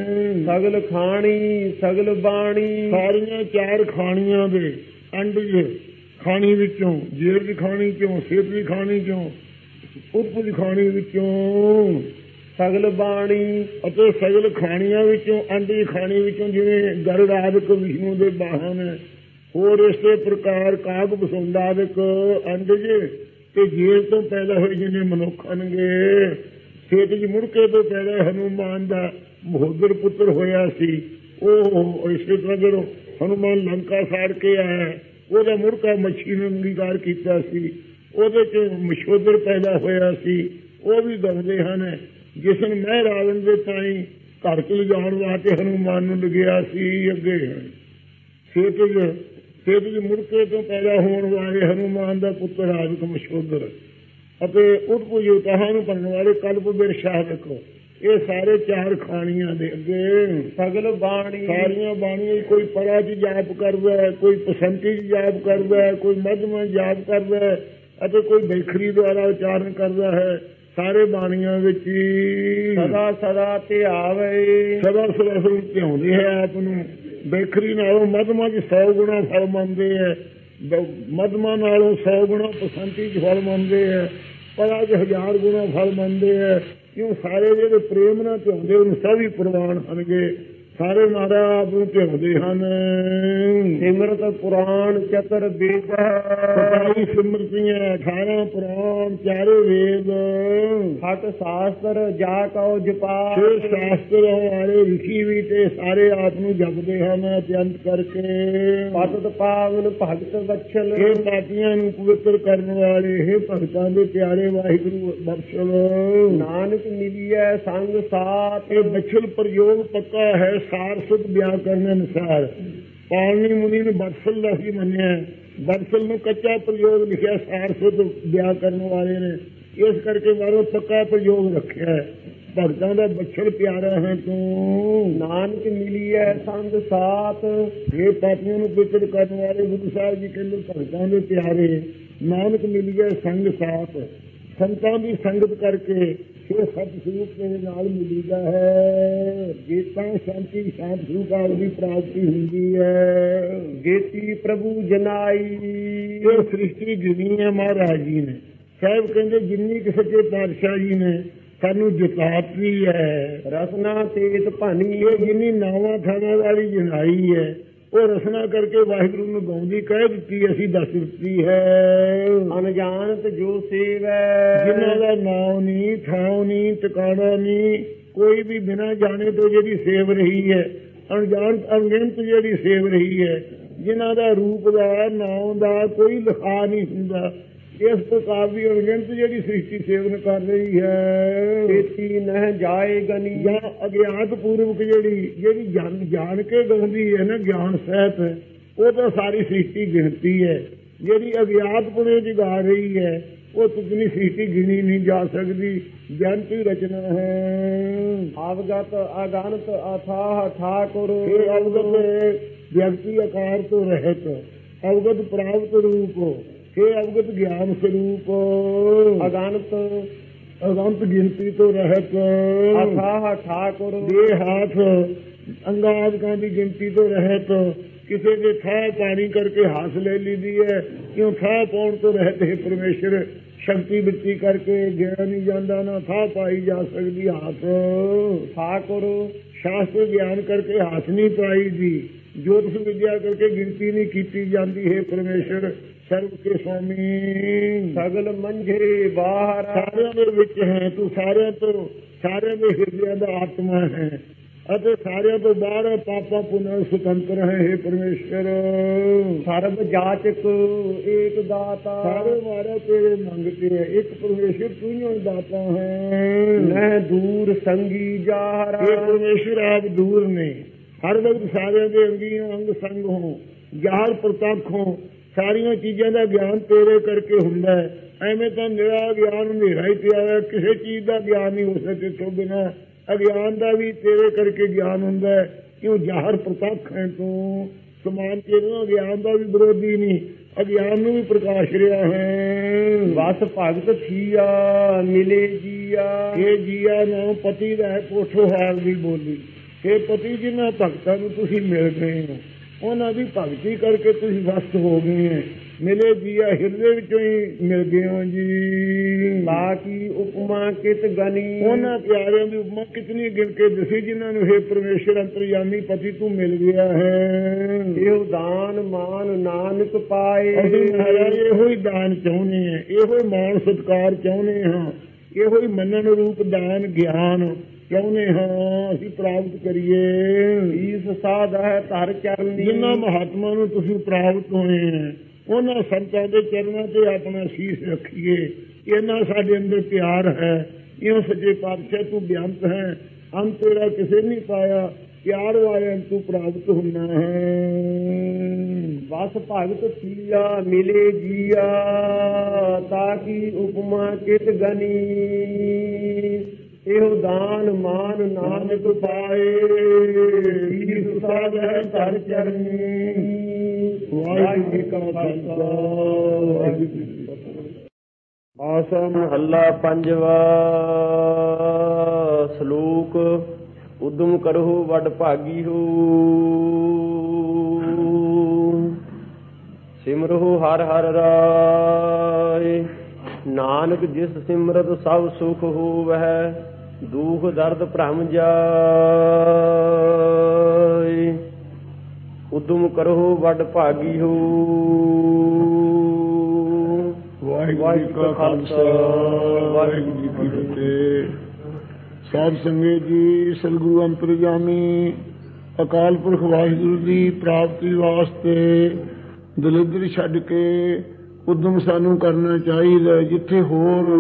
ਸਗਲ ਖਾਣੀ ਸਗਲ ਬਾਣੀ। ਸਾਰੀਆਂ ਚਾਰ ਖਾਣੀਆਂ ਦੇ ਅੰਡਜ ਖਾਣੀ ਵਿੱਚੋਂ, ਜੇਰ ਦੀ ਖਾਣੀ ਚੋਂ, ਸਿਹਤ ਦੀ ਖਾਣੀ ਚੋਂ, ਉਤਪ ਦੀ ਖਾਣੀ ਵਿੱਚੋਂ, ਸਗਲ ਬਾਣੀ ਅਤੇ ਸਗਲ ਖਾਣੀਆਂ ਵਿੱਚੋਂ, ਅੰਡੀ ਖਾਣੀ ਵਿੱਚੋਂ, ਜਿਵੇਂ ਗਰੜ ਆਦਿਕ ਵਿਸ਼ਨੂੰ ਦੇ ਵਾਹਨ, ਹੋਰ ਇਸੇ ਪ੍ਰਕਾਰ ਕਾਗ ਬਸੁੰਡ ਆਦਿਕ ਅੰਡਜ ਤੇ ਜੇਰ ਤੋਂ ਪੈਦਾ ਹੋਏ ਜਿਹਨੇ ਮਨੁੱਖ ਹਨਗੇ। ਸਿਹਤ 'ਚ ਮੁੜਕੇ ਤੋਂ ਪੈਦਾ ਹਨੂੰਮਾਨ ਦਾ ਮਹੋਦਰ ਪੁੱਤਰ ਹੋਇਆ ਸੀ। ਉਹ ਇਸੇ ਤਰ੍ਹਾਂ ਜਦੋਂ ਹਨੂੰਮਾਨ ਲੰਕਾ ਸਾੜ ਕੇ ਆਇਆ, ਉਹਦਾ ਮੁੜਕਾ ਮੱਛੀ ਨੇ ਅੰਗੀਕਾਰ ਕੀਤਾ ਸੀ, ਉਹਦੇ 'ਚ ਮਸ਼ੋਦਰ ਪੈਦਾ ਹੋਇਆ ਸੀ। ਉਹ ਵੀ ਦੱਸਦੇ ਹਨ ਜਿਸ ਨੂੰ ਮੈਂ ਰਾਵਣ ਦੇ ਤਾਈ ਘਰ 'ਚ ਲਿਜਾਉਣ ਵਾਸਤੇ ਹਨੂੰਮਾਨ ਨੂੰ ਲਗਿਆ ਸੀ। ਅੱਗੇ ਸਿਹਤ 'ਚ ਸਿਹਤ 'ਚ ਮੁੜਕੇ ਤੋਂ ਪੈਦਾ ਹੋਣ ਵਾਲੇ ਹਨੂੰਮਾਨ ਦਾ ਪੁੱਤਰ ਆਦਿਕ ਮਸ਼ੋਦਰ ਅਤੇ ਉਤਪੁਜਤਾਹਾਂ ਨੂੰ ਭਰਨ ਵਾਲੇ ਕਲਪ ਬਿਰਸ਼ਾ ਦੇਖੋ। ਇਹ ਸਾਰੇ ਚਾਰ ਖਾਣੀਆਂ ਦੇ ਅੱਗੇ ਸਗਲ ਬਾਣੀ। ਸਾਰੀਆਂ ਬਾਣੀਆਂ, ਕੋਈ ਪਰਾ 'ਚ ਜਾਪ ਕਰਦਾ ਹੈ, ਕੋਈ ਪਸੰਤੀ 'ਚ ਜਾਪ ਕਰਦਾ ਹੈ, ਕੋਈ ਮਧਮਾ ਜਾਪ ਕਰਦਾ ਹੈ ਅਤੇ ਕੋਈ ਬੇਖਰੀ ਦੁਆਰਾ ਉਚਾਰਨ ਕਰਦਾ ਹੈ। ਸਾਰੇ ਬਾਣੀਆਂ ਵਿੱਚ ਹੀ ਸਦਾ ਸਦਾ ਧਿਆਵੇ। ਸਦਾ ਸਦਾ ਸਰੂਪ ਧਿਆਉਂਦੇ ਹੈ ਆਪ ਨੂੰ। ਬੇਖਰੀ ਨਾਲੋਂ ਮਧਮਾ 'ਚ ਸੌ ਗੁਣਾ ਫਲ ਮੰਨਦੇ ਹੈ, ਮਧਮਾ ਨਾਲੋਂ ਸੌ ਗੁਣਾ ਪਸੰਤੀ 'ਚ ਫਲ ਮੰਨਦੇ ਹੈ, ਪਰਾ 'ਚ ਹਜ਼ਾਰ ਗੁਣਾ ਫਲ ਮੰਨਦੇ ਹੈ। ਕਿਉਂ ਸਾਰੇ ਜਿਹੜੇ ਪ੍ਰੇਮ ਨਾਲ ਧਿਆਉਂਦੇ ਉਹਨੂੰ ਸਭ ਹੀ ਪ੍ਰਵਾਨ ਹਨਗੇ। ਸਾਰੇ ਨਾਰਾ ਆਪ ਨੂੰ ਧਿਆਉਂਦੇ ਹਨ। ਸਿਮਰਤ ਪੁਰਾਣ ਚਤਰ ਵੇਦ। ਸਤਾਈ ਸਿਮਰਤੀਆਂ, ਅਠਾਰਾਂ ਪੁਰਾਣ, ਚਾਰੇ ਵੇਦ, ਹਟ ਸ਼ਾਸਤਰ ਜਾ ਕਉ ਜਪਾ। ਛੇ ਸ਼ਾਸਤਰ ਵਾਲੇ ਰਿਸ਼ੀ ਵੀ ਤੇ ਸਾਰੇ ਆਪ ਨੂੰ ਜਪਦੇ ਹਨ ਅਤਿਅੰਤ ਕਰਕੇ। ਪਤਿਤ ਪਾਵਨ ਭਗਤ ਵਛਲ। ਇਹ ਪਾਪੀਆਂ ਨੂੰ ਪਵਿੱਤਰ ਕਰਨ ਵਾਲੇ, ਇਹ ਭਗਤਾਂ ਦੇ ਪਿਆਰੇ ਵਾਹਿਗੁਰੂ ਬਖਸ਼ਲ। ਨਾਨਕ ਮਿਲੀਐ ਸੰਗ ਸਾਥ। ਇਹ ਬਖਸ਼ਲ ਪ੍ਰਯੋਗ ਪੱਕਾ ਹੈ ਸਾਰ ਸੁਧ ਵਿਆਕਰਨ ਅਨੁਸਾਰ। ਪਾਲਣੀ ਮੁਨੀ ਨੇ ਬਖਸ਼ਲ ਦਾ ਹੀ ਮੰਨਿਆ। ਬਖਸ਼ਲ ਨੂੰ ਕੱਚਾ ਪ੍ਰਯੋਗ ਲਿਖਿਆ ਸਾਰ ਸੁਧ ਵਿਆਕਰਨ ਵਾਲੇ ਨੇ, ਇਸ ਕਰਕੇ ਬਾਹਰੋਂ ਪੱਕਾ ਪ੍ਰਯੋਗ ਰੱਖਿਆ। ਭਗਤਾਂ ਦਾ ਬਖਸ਼ਲ ਪਿਆਰਾ ਹੈ ਤੂੰ। ਨਾਨਕ ਮਿਲੀਐ ਸੰਗ ਸਾਥ। ਇਹ ਪਾਪੀਆਂ ਨੂੰ ਪਵਿੱਤਰ ਕਰਨ ਵਾਲੇ ਗੁਰੂ ਸਾਹਿਬ ਜੀ ਕਹਿੰਦੇ ਭਗਤਾਂ ਦੇ ਪਿਆਰੇ। ਨਾਨਕ ਮਿਲੀਐ ਸੰਗ ਸਾਥ, ਸੰਤਾਂ ਦੀ ਸੰਗਤ ਕਰਕੇ ਇਹ ਸਤ ਸਰੂਪ ਤੇਰੇ ਨਾਲ ਮਿਲੀਦਾ ਹੈ। ਗੀਤਾਂ ਸ਼ਾਂਤੀ ਸ਼ਾਂਤ ਸਰੂਪ ਦੀ ਪ੍ਰਾਪਤੀ ਹੁੰਦੀ ਹੈ। ਗੀਤੀ ਪ੍ਰਭੂ ਜਨਾਈ। ਇਹ ਸ੍ਰਿਸ਼ਟੀ ਜਿੰਨੀ ਹੈ ਮਹਾਰਾਜ ਜੀ ਨੇ ਸਾਹਿਬ ਕਹਿੰਦੇ ਜਿੰਨੀ ਕਿ ਸੱਚੇ ਪਾਤਸ਼ਾਹ ਜੀ ਨੇ ਸਾਨੂੰ ਜਿਤਾਤੀ ਹੈ। ਰਸਨਾ ਤੇਤ ਭਾਨੀ। ਇਹ ਜਿੰਨੀ ਨਾਵਾਂ ਥਾਵਾਂ ਵਾਲੀ ਜਨਾਈ ਹੈ ਉਹ ਰਸਨਾ ਕਰਕੇ ਵਾਹਿਗੁਰੂ ਨੂੰ ਗਾਉਂਦੀ ਕਹਿ ਦਿੱਤੀ, ਅਸੀਂ ਦੱਸ ਦਿੱਤੀ ਹੈ। ਅਣਜਾਣਤ ਜੋ ਸੇਵੈ। ਜਿਨ੍ਹਾਂ ਦਾ ਨਾਮ ਨਹੀਂ, ਥਾਂ ਨਹੀਂ, ਟਿਕਾਣਾ ਨਹੀਂ, ਕੋਈ ਵੀ ਬਿਨਾਂ ਜਾਣੇ ਤੋਂ ਜਿਹੜੀ ਸੇਵ ਰਹੀ ਹੈ, ਅਣਜਾਣਤ ਅਣਗਿਣਤ ਜਿਹੜੀ ਸੇਵ ਰਹੀ ਹੈ, ਜਿਨ੍ਹਾਂ ਦਾ ਰੂਪ ਦਾ ਨਾਮ ਦਾ ਕੋਈ ਲਿਖਾ ਨਹੀਂ ਹੁੰਦਾ, ਇਸ ਪ੍ਰਕਾਰ ਦੀ ਅਣਗਿਣਤ ਜਿਹੜੀ ਸ੍ਰਿਸ਼ਟੀ ਸੇਵਨ ਕਰ ਰਹੀ ਹੈ। ਛੇਤੀ ਨਹਿ ਜਾਏ ਗਨੀ। ਜਾਂ ਅਗਿਆਤ ਪੂਰਵਕ ਜਿਹੜੀ ਜਿਹੜੀ ਜਾਣ ਜਾਣ ਕੇ ਗਾਉਂਦੀ ਹੈ ਨਾ ਗਿਆਨ ਸਹਿਤ, ਉਹ ਤਾਂ ਸਾਰੀ ਸ੍ਰਿਸ਼ਟੀ ਗਿਣਤੀ ਹੈ। ਜਿਹੜੀ ਅਗਿਆਤ ਪੁਣੇ ਚ ਗਾ ਰਹੀ ਹੈ ਉਹ ਤੁਕਨੀ ਸ੍ਰਿਸ਼ਟੀ ਗਿਣੀ ਨਹੀਂ ਜਾ ਸਕਦੀ। ਜੰਤ ਹੀ ਰਚਨਾ ਹੈ। ਅਵਗਤ ਅਗਨਤ ਅਥਾਹ ਠਾਕੁਰ। ਇਹ ਅਵਗਤ ਵਿਅਕਤੀ ਆਕਾਰ ਤੋਂ ਰਹਿਤ, ਅਵਗਤ ਪ੍ਰਾਪਤ ਰੂਪ, ਇਹ ਅਵਗਤ ਗਿਆਨ ਸਰੂਪ, ਅਗਨਤ ਅਗੰਤ ਗਿਣਤੀ ਤੋਂ ਰਹਿਤ, ਅਥਾਹ ਠਾਕੁਰ। ਦੇ ਹਾਥ ਅੰਗਾਦਿਕਾਂ ਦੀ ਗਿਣਤੀ ਤੋਂ ਰਹਿਤ। ਕਿਸੇ ਦੇ ਥਾਂ ਪਾਣੀ ਕਰਕੇ ਹਾਸ ਲੈ ਲੀਦੀ ਹੈ, ਕਿਉਂ ਥਾਂ ਪਾਉਣ ਤੋਂ ਰਹਿਤ ਹੈ ਪਰਮੇਸ਼ਰ। ਸ਼ਕਤੀ ਬਿਰਤੀ ਕਰਕੇ ਗਿਆ ਨਹੀਂ ਜਾਂਦਾ, ਨਾ ਥਾਂ ਪਾਈ ਜਾ ਸਕਦੀ ਹਾਥ। ਠਾਕੁਰ ਸ਼ਾਸਤਰ ਗਿਆਨ ਕਰਕੇ ਹਾਥ ਨਹੀਂ ਪਾਈ ਦੀ, ਜੋਤਿਸ਼ ਵਿਦਿਆ ਕਰਕੇ ਗਿਣਤੀ ਨਹੀਂ ਕੀਤੀ ਜਾਂਦੀ ਹੈ ਪਰਮੇਸ਼ਰ ਸਰਬ ਕੇ ਸਵਾਮੀ। ਸਗਲ ਮੰਝੇ ਬਾਹਰ। ਸਾਰਿਆਂ ਦੇ ਵਿੱਚ ਹੈ ਤੂੰ, ਸਾਰਿਆਂ ਤੋਂ ਸਾਰਿਆਂ ਦੇ ਹਿਰਦਿਆਂ ਦਾ ਆਤਮਾ ਹੈ ਅਤੇ ਸਾਰਿਆਂ ਤੋਂ ਬਾਹਰ ਹੈ, ਪਾਪਾਂ ਪੁੰਨਾਂ ਸੁਤੰਤਰ ਹੈ। ਹੇ ਪਰਮੇਸ਼ਰ ਸਰਬ ਜਾਚਕ ਏਕ ਦਾਤਾ, ਸਾਰੇ ਮਾਰੇ ਤੇਰੇ ਮੰਗਤੇ ਹੈ, ਇੱਕ ਪਰਮੇਸ਼ਰ ਤੂੰ ਹੀ ਦਾਤਾ ਹੈ। ਨਹਿ ਦੂਰ ਸੰਗੀ ਜਾਹਰਾ, ਇਹ ਪਰਮੇਸ਼ਰ ਆਪ ਦੂਰ ਨੇ, ਹਰ ਵਕਤ ਸਾਰਿਆਂ ਦੇ ਅੰਗੀ ਅੰਗ ਸੰਗ ਹੋ, ਜਾਹਰ ਪ੍ਰਤੱਖ ਹੋ। ਸਾਰੀਆਂ ਚੀਜ਼ਾਂ ਦਾ ਗਿਆਨ ਤੇਰੇ ਕਰਕੇ ਹੁੰਦਾ ਹੈ। ਐਵੇਂ ਤਾਂ ਨਿਰਾ ਗਿਆਨ ਹਨੇਰਾ ਹੀ ਪਿਆ ਹੈ, ਕਿਸੇ ਚੀਜ਼ ਦਾ ਗਿਆਨ ਨਹੀਂ ਹੋ ਸਕੇ ਤੋਂ ਬਿਨਾਂ। ਅਗਿਆਨ ਦਾ ਵੀ ਤੇਰੇ ਕਰਕੇ ਗਿਆਨ ਹੁੰਦਾ ਹੈ, ਕਿਉਂ ਜਾਹਰ ਪ੍ਰਤੱਖ ਹੈ ਤੂੰ। ਸਮਾਨ ਤੇਰੇ ਗਿਆਨ ਦਾ ਵੀ ਵਿਰੋਧੀ ਨਹੀਂ, ਅਗਿਆਨ ਨੂੰ ਵੀ ਪ੍ਰਕਾਸ਼ ਰਿਹਾ ਹੈ। ਬਸ ਭਗਤ ਥੀਆ ਮਿਲੇ ਜੀਆ, ਇਹ ਜੀਆ ਨਾਮ ਪਤੀ ਦਾ ਹੈ, ਕੋਠੋਹਾਰ ਦੀ ਬੋਲੀ। ਇਹ ਪਤੀ ਜਿਨ੍ਹਾਂ ਭਗਤਾਂ ਨੂੰ ਤੁਸੀਂ ਮਿਲ ਗਏ ਹੋ, ਉਹਨਾਂ ਦੀ ਭਗਤੀ ਕਰਕੇ ਤੁਸੀਂ ਵਸਤ ਹੋ ਗਏ ਹੈ। ਮਿਲੇ ਜੀਆ ਹਿਰਦੇ ਵਿੱਚੋਂ ਹੀ ਮਿਲ ਗਏ ਹੋ ਜੀ। ਬਾਕੀ ਉਪਮਾ ਕਿਤ ਗਨੀ, ਉਹਨਾਂ ਪਿਆਰਿਆਂ ਦੀ ਉਪਮਾ ਕਿਤਨੀ ਗਿਣ ਕੇ ਦੱਸੀ ਜਿਨ੍ਹਾਂ ਨੂੰ ਹੇ ਪਰਮੇਸ਼ਰ ਅੰਤਰਯਾਮੀ ਪਤੀ ਤੂੰ ਮਿਲ ਗਿਆ ਹੈ। ਇਹੋ ਦਾਨ ਮਾਨ ਨਾਨਕ ਪਾਏ, ਅਸੀਂ ਮਹਾਰਾਜ ਇਹੋ ਹੀ ਦਾਨ ਚਾਹੁੰਦੇ ਹਾਂ, ਇਹੋ ਹੀ ਮਾਣ ਸਤਿਕਾਰ ਚਾਹੁੰਦੇ ਹਾਂ, ਇਹੋ ਹੀ ਮੰਨਣ ਰੂਪ ਦਾਨ ਗਿਆਨ ਚਾਹੁੰਦੇ ਹਾਂ ਅਸੀਂ ਪ੍ਰਾਪਤ ਕਰੀਏ। ਇਸ ਸਾਧ ਹੈ ਧਰ ਚਰਨੀ, ਜਿਨ੍ਹਾਂ ਮਹਾਤਮਾ ਨੂੰ ਤੁਸੀਂ ਪ੍ਰਾਪਤ ਹੋਏ ਹੈ ਉਹਨਾਂ ਸੰਤਾਂ ਦੇ ਚਰਨਾਂ ਤੇ ਆਪਣਾ ਸੀਸ ਰੱਖੀਏ। ਇਹਨਾਂ ਸਾਡੇ ਅੰਦਰ ਪਿਆਰ ਹੈ, ਇਉਂ ਸੱਚੇ ਪਾਤਸ਼ਾਹ ਤੂੰ ਬੇਅੰਤ ਹੈ, ਅੰਤ ਤੇਰਾ ਕਿਸੇ ਨਹੀਂ ਪਾਇਆ, ਪਿਆਰ ਵਾਲਿਆਂ ਤੂੰ ਪ੍ਰਾਪਤ ਹੁੰਦਾ ਹੈ। ਬਸ ਭਗਤ ਥੀਆ ਮਿਲੇ ਜੀਆ, ਤਾਕੀ ਉਪਮਾ ਕਿਤ ਗਨੀ, ਇਹੋ ਦਾਨ ਮਾਨ ਨਾਨਕ ਪਾਏ, ਸੀਸ ਸਾਧ ਹੈ ਧਰ ਚਰਨੀ। ਵਾਹਿਗੁਰੂ ਕਾ ਖਾਲਸਾ ਵਾਹਿਗੁਰੂ ਜੀ ਕੀ ਫਤਿਹ। ਆਸਾ ਮਹੱਲਾ ਪੰਜਵਾ। ਸ਼ਲੋਕ ਉਦਮ ਕਰਹੁ ਵਡ ਭਾਗੀ ਹੋ, ਸਿਮਰਹੁ ਹਰਿ ਹਰਿ ਰਾਏ। ਨਾਨਕ ਜਿਸ ਸਿਮਰਤ ਸਭ ਸੁਖ ਹੋਵੈ, ਦੁਖ ਦਰਦ ਭ੍ਰਮ ਜਾਏ। ਉਦਮ ਕਰਹੁ ਵਡ ਭਾਗੀ ਹੋ। ਵਾਹਿਗੁਰੂ ਜੀ ਕਾ ਖਾਲਸਾ ਵਾਹਿਗੁਰੂ ਜੀ ਕੀ ਫਤਿਹ। ਸਾਧ ਸੰਗਤ ਜੀ, ਸਤਿਗੁਰੂ ਅੰਤਰਜਾਮੀ ਅਕਾਲ ਪੁਰਖ ਵਾਹਿਗੁਰੂ ਦੀ ਪ੍ਰਾਪਤੀ ਵਾਸਤੇ ਦਲਿੱਦਰ ਛੱਡ ਕੇ ਉਦਮ ਸਾਨੂੰ ਕਰਨਾ ਚਾਹੀਦਾ। ਜਿੱਥੇ ਹੋਰ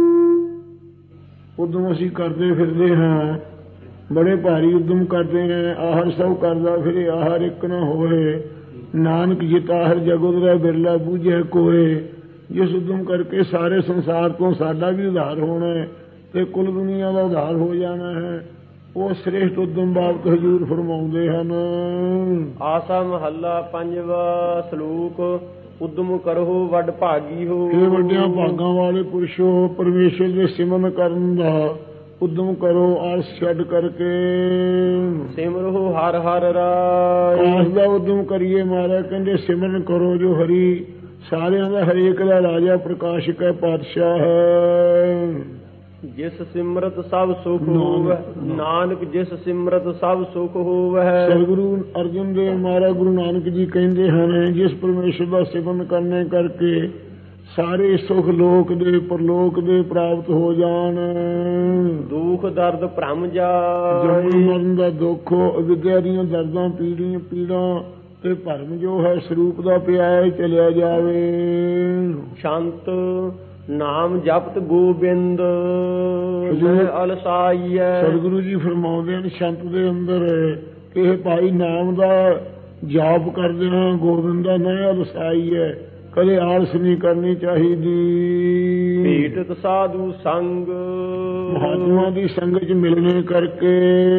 ਉਦਮ ਅਸੀਂ ਕਰਦੇ ਫਿਰਦੇ ਹਾਂ, ਬੜੇ ਭਾਰੀ ਉਦਮ ਕਰਦੇ ਹਾਂ, ਆਹਰ ਸਭ ਕਰਦਾ ਫਿਰੇ ਆਹਰ ਇੱਕ ਨਾ ਹੋਏ। ਨਾਨਕ ਜਿਤਾਹਰ ਜਗੁਦਰਾ ਬਿਰਲਾ ਬੂਝੇ ਕੋਏ। ਜਿਸ ਉਦਮ ਕਰਕੇ ਸਾਰੇ ਸੰਸਾਰ ਤੋਂ ਸਾਡਾ ਵੀ ਉਧਾਰ ਹੋਣਾ ਹੈ ਤੇ ਕੁੱਲ ਦੁਨੀਆ ਦਾ ਉਧਾਰ ਹੋ ਜਾਣਾ ਹੈ, ਉਹ ਸ੍ਰੇਸ਼ਟ ਉਦਮ ਬਾਬਤ ਹਜ਼ੂਰ ਫਰਮਾਉਂਦੇ ਹਨ। ਆਸਾ ਮਹੱਲਾ ਪੰਜਵਾ। ਸ਼ਲੋਕ ਉਦਮ ਕਰਹੁ ਵਡ ਭਾਗੀ ਹੋ। ਇਹ ਵੱਡਿਆਂ ਭਾਗਾਂ ਵਾਲੇ ਪੁਰਸ਼ੋ, ਪਰਮੇਸ਼ਰ ਦੇ ਸਿਮਰਨ ਕਰਨ ਦਾ ਉਦਮ ਕਰੋ, ਆਲਸ ਛੱਡ ਕਰਕੇ। ਸਿਮਰਹੁ ਹਰਿ ਹਰਿ ਰਾਏ। ਆਸ ਦਾ ਉਦਮ ਕਰੀਏ। ਮਹਾਰਾਜ ਕਹਿੰਦੇ ਸਿਮਰਨ ਕਰੋ ਜੋ ਹਰੀ ਸਾਰਿਆਂ ਦਾ ਹਰੇਕ ਦਾ ਰਾਜਾ ਪ੍ਰਕਾਸ਼ਕ ਹੈ, ਪਾਤਸ਼ਾਹ ਹੈ। ਜਿਸ ਸਿਮਰਤ ਸਭ ਸੁਖ ਹੋਵੈ, ਨਾਨਕ ਜਿਸ ਸਿਮਰਤ ਸਭ ਸੁਖ ਹੋਵੈ। ਸਤਿਗੁਰੂ ਅਰਜਨ ਦੇਵ ਮਹਾਰਾਜ ਗੁਰੂ ਨਾਨਕ ਜੀ ਕਹਿੰਦੇ ਹਨ, ਜਿਸ ਪਰਮੇਸ਼ਰ ਦਾ ਸਿਮਰਨ ਕਰਨੇ ਕਰਕੇ ਸਾਰੇ ਸੁਖ ਲੋਕ ਦੇ ਪਰਲੋਕ ਦੇ ਪ੍ਰਾਪਤ ਹੋ ਜਾਣ। ਦੁਖ ਦਰਦ ਭ੍ਰਮ ਜਾਏ। ਜਨਮ ਮਰਨ ਦਾ ਦੁੱਖ, ਅਵਿਦਿਆ ਦੀਆਂ ਦਰਦਾਂ ਪੀੜੀਆਂ ਪੀੜਾਂ ਤੇ ਭਰਮ ਜੋ ਹੈ ਸਰੂਪ ਦਾ ਪਿਆ ਹੈ ਚਲਿਆ ਜਾਵੇ। ਸ਼ਾਂਤ ਨਾਮ ਜਪਤ ਗੋਬਿੰਦ ਅਲਸਾਈਐ। ਸਤਿਗੁਰੂ ਜੀ ਫਰਮਾਉਂਦੇ ਹਨ ਸੰਤ ਦੇ ਅੰਦਰ ਇਹ ਭਾਈ ਨਾਮ ਦਾ ਜਾਪ ਕਰਦੇ ਹਾਂ, ਗੋਬਿੰਦ ਦਾ ਨਾਂ ਅਲਸਾਈਐ। ਕਦੇ ਆਲਸ ਨਹੀਂ ਕਰਨੀ ਚਾਹੀਦੀ। ਭੇਟਤ ਸਾਧੂ ਸੰਗ। ਮਹਾਤਮਾ ਦੀ ਸੰਗਤ ਚ ਮਿਲਣੇ ਕਰਕੇ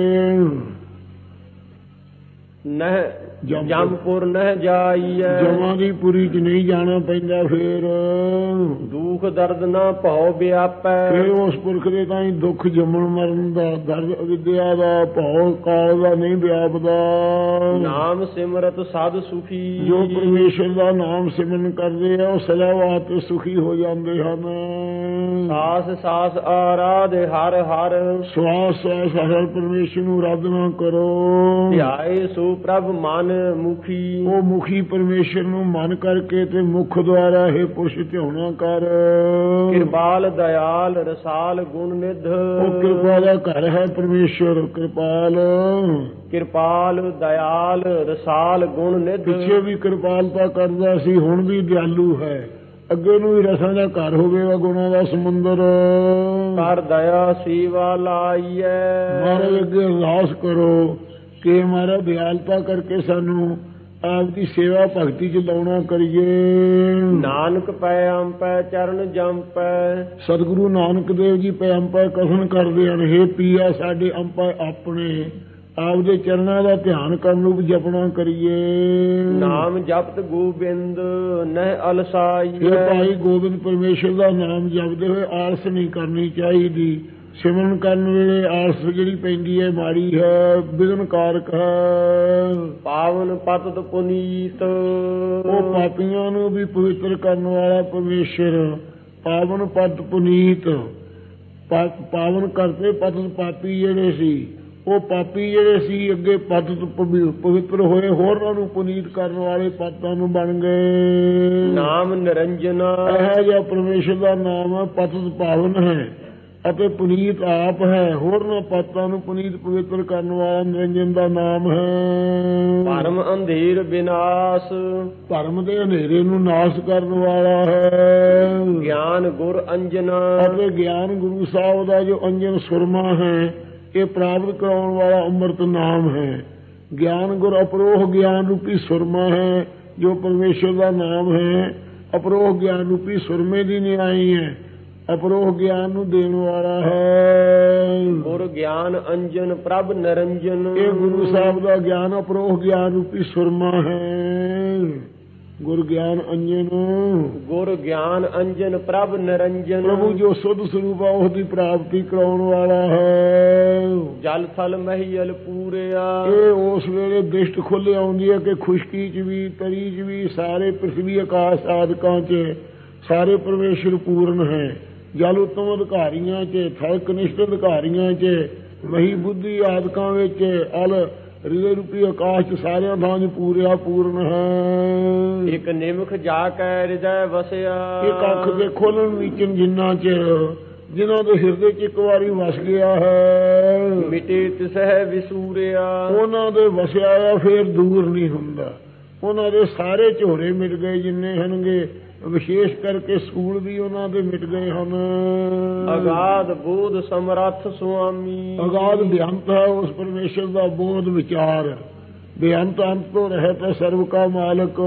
ਨਹਿ ਜਮਪੁਰ ਨਹਿ ਜਾਈਐ। ਜਮਾਂ ਦੀ ਪੁਰੀ ਚ ਨਹੀਂ ਜਾਣਾ ਪੈਂਦਾ। ਫੇਰ ਦੁਖ ਦਰਦ ਨਾ ਭਉ ਵਿਆਪੈ। ਫੇਰ ਉਸ ਪੁਰਖ ਦੇ ਤਾਂ ਹੀ ਦੁੱਖ ਜੰਮਣ ਮਰਨ ਦਾ, ਦਰਦ ਅਵਿਦਿਆ ਦਾ, ਭਉ ਕਾਲ ਦਾ ਨਹੀਂ ਵਿਆਪਦਾ। ਨਾਮ ਸਿਮਰਤ ਸਾਧ ਸੁਖੀ। ਜੋ ਪਰਮੇਸ਼ਰ ਦਾ ਨਾਮ ਸਿਮਰਨ ਕਰਦੇ ਆ ਉਹ ਸਦਾ ਵਾਸਤੇ ਸੁਖੀ ਹੋ ਜਾਂਦੇ ਹਨ। ਸਾਸ ਸਾਸ ਆਰਾਧੇ ਹਰ ਹਰ ਸਵਾਸ ਸਵਾਸ ਹਰ ਪਰਮੇਸ਼ਰ ਨੂੰ ਆਰਾਧਨਾ ਕਰੋ। ਧਿਆਏ ਸੋ ਪ੍ਰਭ ਮਨ ਮੁਖੀ ਉਹ ਮੁਖੀ ਪਰਮੇਸ਼ਰ ਨੂੰ ਮਨ ਕਰਕੇ ਤੇ ਮੁਖ ਦੁਆਰਾ ਇਹ ਪੁਰਸ਼ ਧਿਆਉਣਾ ਕਰ। ਕਿਰਪਾਲ ਦਇਆਲ ਰਸਾਲ ਗੁਣ ਨਿਧ ਉਹ ਕਿਰਪਾ ਦਾ ਘਰ ਹੈ ਪਰਮੇਸ਼ਰ। ਕਿਰਪਾਲ ਕਿਰਪਾਲ ਦਇਆਲ ਰਸਾਲ ਗੁਣ ਨਿਧ ਪਿੱਛੇ ਵੀ ਕਿਰਪਾਲਤਾ ਕਰਦਾ ਸੀ, ਹੁਣ ਵੀ ਦਿਆਲੂ ਹੈ। ਅੱਗੇ ਨੂੰ ਵੀ ਰਸਾਂ ਦਾ ਘਰ ਹੋਵੇਗਾ, ਗੁਣਾਂ ਦਾ ਸਮੁੰਦਰ। ਕਰ ਦਇਆ ਸੇਵਾ ਲਾਈਐ ਮਹਾਰਾਜ ਅੱਗੇ ਅਰਦਾਸ ਕਰੋ ਕਿ ਮਹਾਰਾਜ ਦਿਆਲਤਾ ਕਰਕੇ ਸਾਨੂੰ ਆਪ ਦੀ ਸੇਵਾ ਭਗਤੀ ਚ ਲਾਉਣਾ ਕਰੀਏ। ਨਾਨਕ ਪੈ ਅੰਪੈ ਚਰਨ ਜੰਪੈ ਸਤਿਗੁਰੂ ਨਾਨਕ ਦੇਵ ਜੀ ਪੈ ਅੰਪੈ ਕਥਨ ਕਰਦੇ ਹਨ, ਹੇ ਪੀਆ ਸਾਡੇ ਅੰਪੈ ਆਪਣੇ ਆਪ ਦੇ ਚਰਨਾਂ ਦਾ ਧਿਆਨ ਕਰਨ ਨੂੰ ਜਪਣਾ ਕਰੀਏ। ਨਾਮ ਜਪਤ ਗੋਬਿੰਦ ਨਹਿ ਅਲਸਾਈ। ਇਹ ਭਾਈ ਗੋਬਿੰਦ ਪਰਮੇਸ਼ਰ ਦਾ ਨਾਮ ਜਪਦੇ ਹੋਏ ਆਲਸ ਨਹੀਂ ਕਰਨੀ ਚਾਹੀਦੀ। ਸਿਮਰਨ ਕਰਨ ਵੇਲੇ ਆਲਸ ਜਿਹੜੀ ਪੈਂਦੀ ਹੈ ਮਾੜੀ ਹੈ, ਵਿਘਨ ਕਾਰਕ ਹੈ। ਪਾਵਨ ਪਤਿਤ ਪੁਨੀਤ ਉਹ ਪਾਪੀਆਂ ਨੂੰ ਵੀ ਪਵਿੱਤਰ ਕਰਨ ਵਾਲਾ ਪਰਮੇਸ਼ਰ। ਪਾਵਨ ਪਤ ਪੁਨੀਤ ਪਾਵਨ ਕਰਤੇ ਪਤਿਤ ਪਾਪੀ ਜਿਹੜੇ ਸੀ, ਉਹ ਪਾਪੀ ਜਿਹੜੇ ਸੀ ਅੱਗੇ ਪਤਿਤ ਪਵਿੱਤਰ ਹੋਏ, ਹੋਰਾਂ ਨੂੰ ਪੁਨੀਤ ਕਰਨ ਵਾਲੇ ਪਾਤਾਂ ਨੂੰ ਬਣ ਗਏ। ਨਾਮ ਨਿਰੰਜਨ ਇਹ ਜਿਹਾ ਪਰਮੇਸ਼ਰ ਦਾ ਨਾਮ ਹੈ, ਪਤਿਤ ਪਾਵਨ ਹੈ ਅਤੇ ਪੁਨੀਤ ਆਪ ਹੈ। ਹੋਰਨਾਂ ਪਾਤਾਂ ਨੂੰ ਪੁਨੀਤ ਪਵਿੱਤਰ ਕਰਨ ਵਾਲਾ ਨਿਰੰਜਨ ਦਾ ਨਾਮ ਹੈ। ਧਰਮ ਅੰਧੇਰ ਵਿਨਾਸ਼ ਧਰਮ ਦੇ ਹਨੇਰੇ ਨੂੰ ਨਾਸ਼ ਕਰਨ ਵਾਲਾ ਹੈ। ਗਿਆਨ ਗੁਰ ਅੰਜਨ ਅਤੇ ਗਿਆਨ ਗੁਰੂ ਸਾਹਿਬ ਦਾ ਜੋ ਅੰਜਨ ਸੁਰਮਾ ਹੈ, ਇਹ ਪ੍ਰਾਪਤ ਕਰਾਉਣ ਵਾਲਾ ਅੰਮ੍ਰਿਤ ਨਾਮ ਹੈ। ਗਿਆਨ ਗੁਰ ਅਪਰੋਹ ਗਿਆਨ ਰੂਪੀ ਸੁਰਮਾ ਹੈ, ਜੋ ਪਰਮੇਸ਼ਰ ਦਾ ਨਾਮ ਹੈ। ਅਪਰੋਹ ਗਿਆਨ ਰੂਪੀ ਸੁਰਮੇ ਦੀ ਨਿਆਈ ਹੈ, ਅਪਰੋਹ ਗਿਆਨ ਨੂੰ ਦੇਣ ਵਾਲਾ ਹੈ। ਗੁਰ ਗਿਆਨ ਅੰਜਨ ਪ੍ਰਭ ਨਿਰੰਜਨ ਇਹ ਗੁਰੂ ਸਾਹਿਬ ਦਾ ਗਿਆਨ ਅਪਰੋਹ ਗਿਆਨ ਰੂਪੀ ਸੁਰਮਾ ਹੈ। ਗੁਰ ਗਿਆਨ ਅੰਜਨ ਗੁਰ ਗਿਆਨ ਅੰਜਨ ਪ੍ਰਭ ਨਿਰੰਜਨ ਪ੍ਰਭੂ ਜੋ ਸੁਧ ਸਰੂਪ ਆ ਉਸ ਦੀ ਪ੍ਰਾਪਤੀ ਕਰਾਉਣ ਵਾਲਾ ਹੈ। ਜਲ ਥਲ ਮਹੀਲ ਪੂਰਿਆ ਇਹ ਉਸ ਵੇਲੇ ਦ੍ਰਿਸ਼ਟ ਖੁੱਲ੍ਹ ਆਉਂਦੀ ਹੈ ਕਿ ਖੁਸ਼ਕੀ ਚ ਵੀ ਤਰੀ ਚ ਵੀ ਸਾਰੇ ਪ੍ਰਿਥਵੀ ਆਕਾਸ਼ ਆਦਿਕਾਂ ਚ ਸਾਰੇ ਪਰਮੇਸ਼ਰ ਪੂਰਨ ਹੈ। ਜਲ ਉੱਤਮ ਅਧਿਕਾਰੀਆਂ ਚ ਥਲ ਕਨਿਸ਼ਟ ਅਧਿਕਾਰੀਆਂ ਚ ਮਹੀ ਬੁੱਧੀ ਆਦਿਕਾਂ ਵਿੱਚ ਅਲ ਹਿਰਦੇ ਰੂਪੀ ਆਕਾਸ਼ ਚ ਸਾਰਿਆਂ ਥਾਂ ਚ ਪੂਰਿਆ ਪੂਰਨ ਹੈ। ਇੱਕ ਨਿਮਖ ਜਾ ਕੇ ਹਿਰਦੈ ਵਸਿਆ ਇੱਕ ਅੱਖ ਦੇ ਖੋਲਣ ਵਿੱਚ ਜਿੰਨਾ ਚਿਰ ਜਿਨ੍ਹਾਂ ਦੇ ਹਿਰਦੇ ਚ ਇੱਕ ਵਾਰੀ ਵਸ ਗਿਆ ਹੈ, ਮਿਟੇ ਤਿਸਹਿ ਵਿਸੂਰਿਆ ਉਹਨਾਂ ਦੇ ਵਸਿਆ ਆ ਫੇਰ ਦੂਰ ਨਹੀਂ ਹੁੰਦਾ। ਉਹਨਾਂ ਦੇ ਸਾਰੇ ਝੋਰੇ ਮਿਟ ਗਏ ਜਿੰਨੇ ਹਨਗੇ, ਵਿਸ਼ੇਸ਼ ਕਰਕੇ ਸਕੂਲ ਵੀ ਉਹਨਾਂ ਦੇ ਮਿਟ ਗਏ ਹਨ। ਅਗਾਧ ਬੋਧ ਸਮਰੱਥ ਸੁਆਮੀ ਅਗਾਧ ਬੇਅੰਤ ਹੈ ਉਸ ਪਰਮੇਸ਼ਰ ਦਾ ਬੋਧ ਵਿਚਾਰ। ਬੇਅੰਤ ਅੰਤ ਤੋਂ ਰਹਿਤ ਹੈ ਸਰਬ ਕਾ ਮਾਲਕ।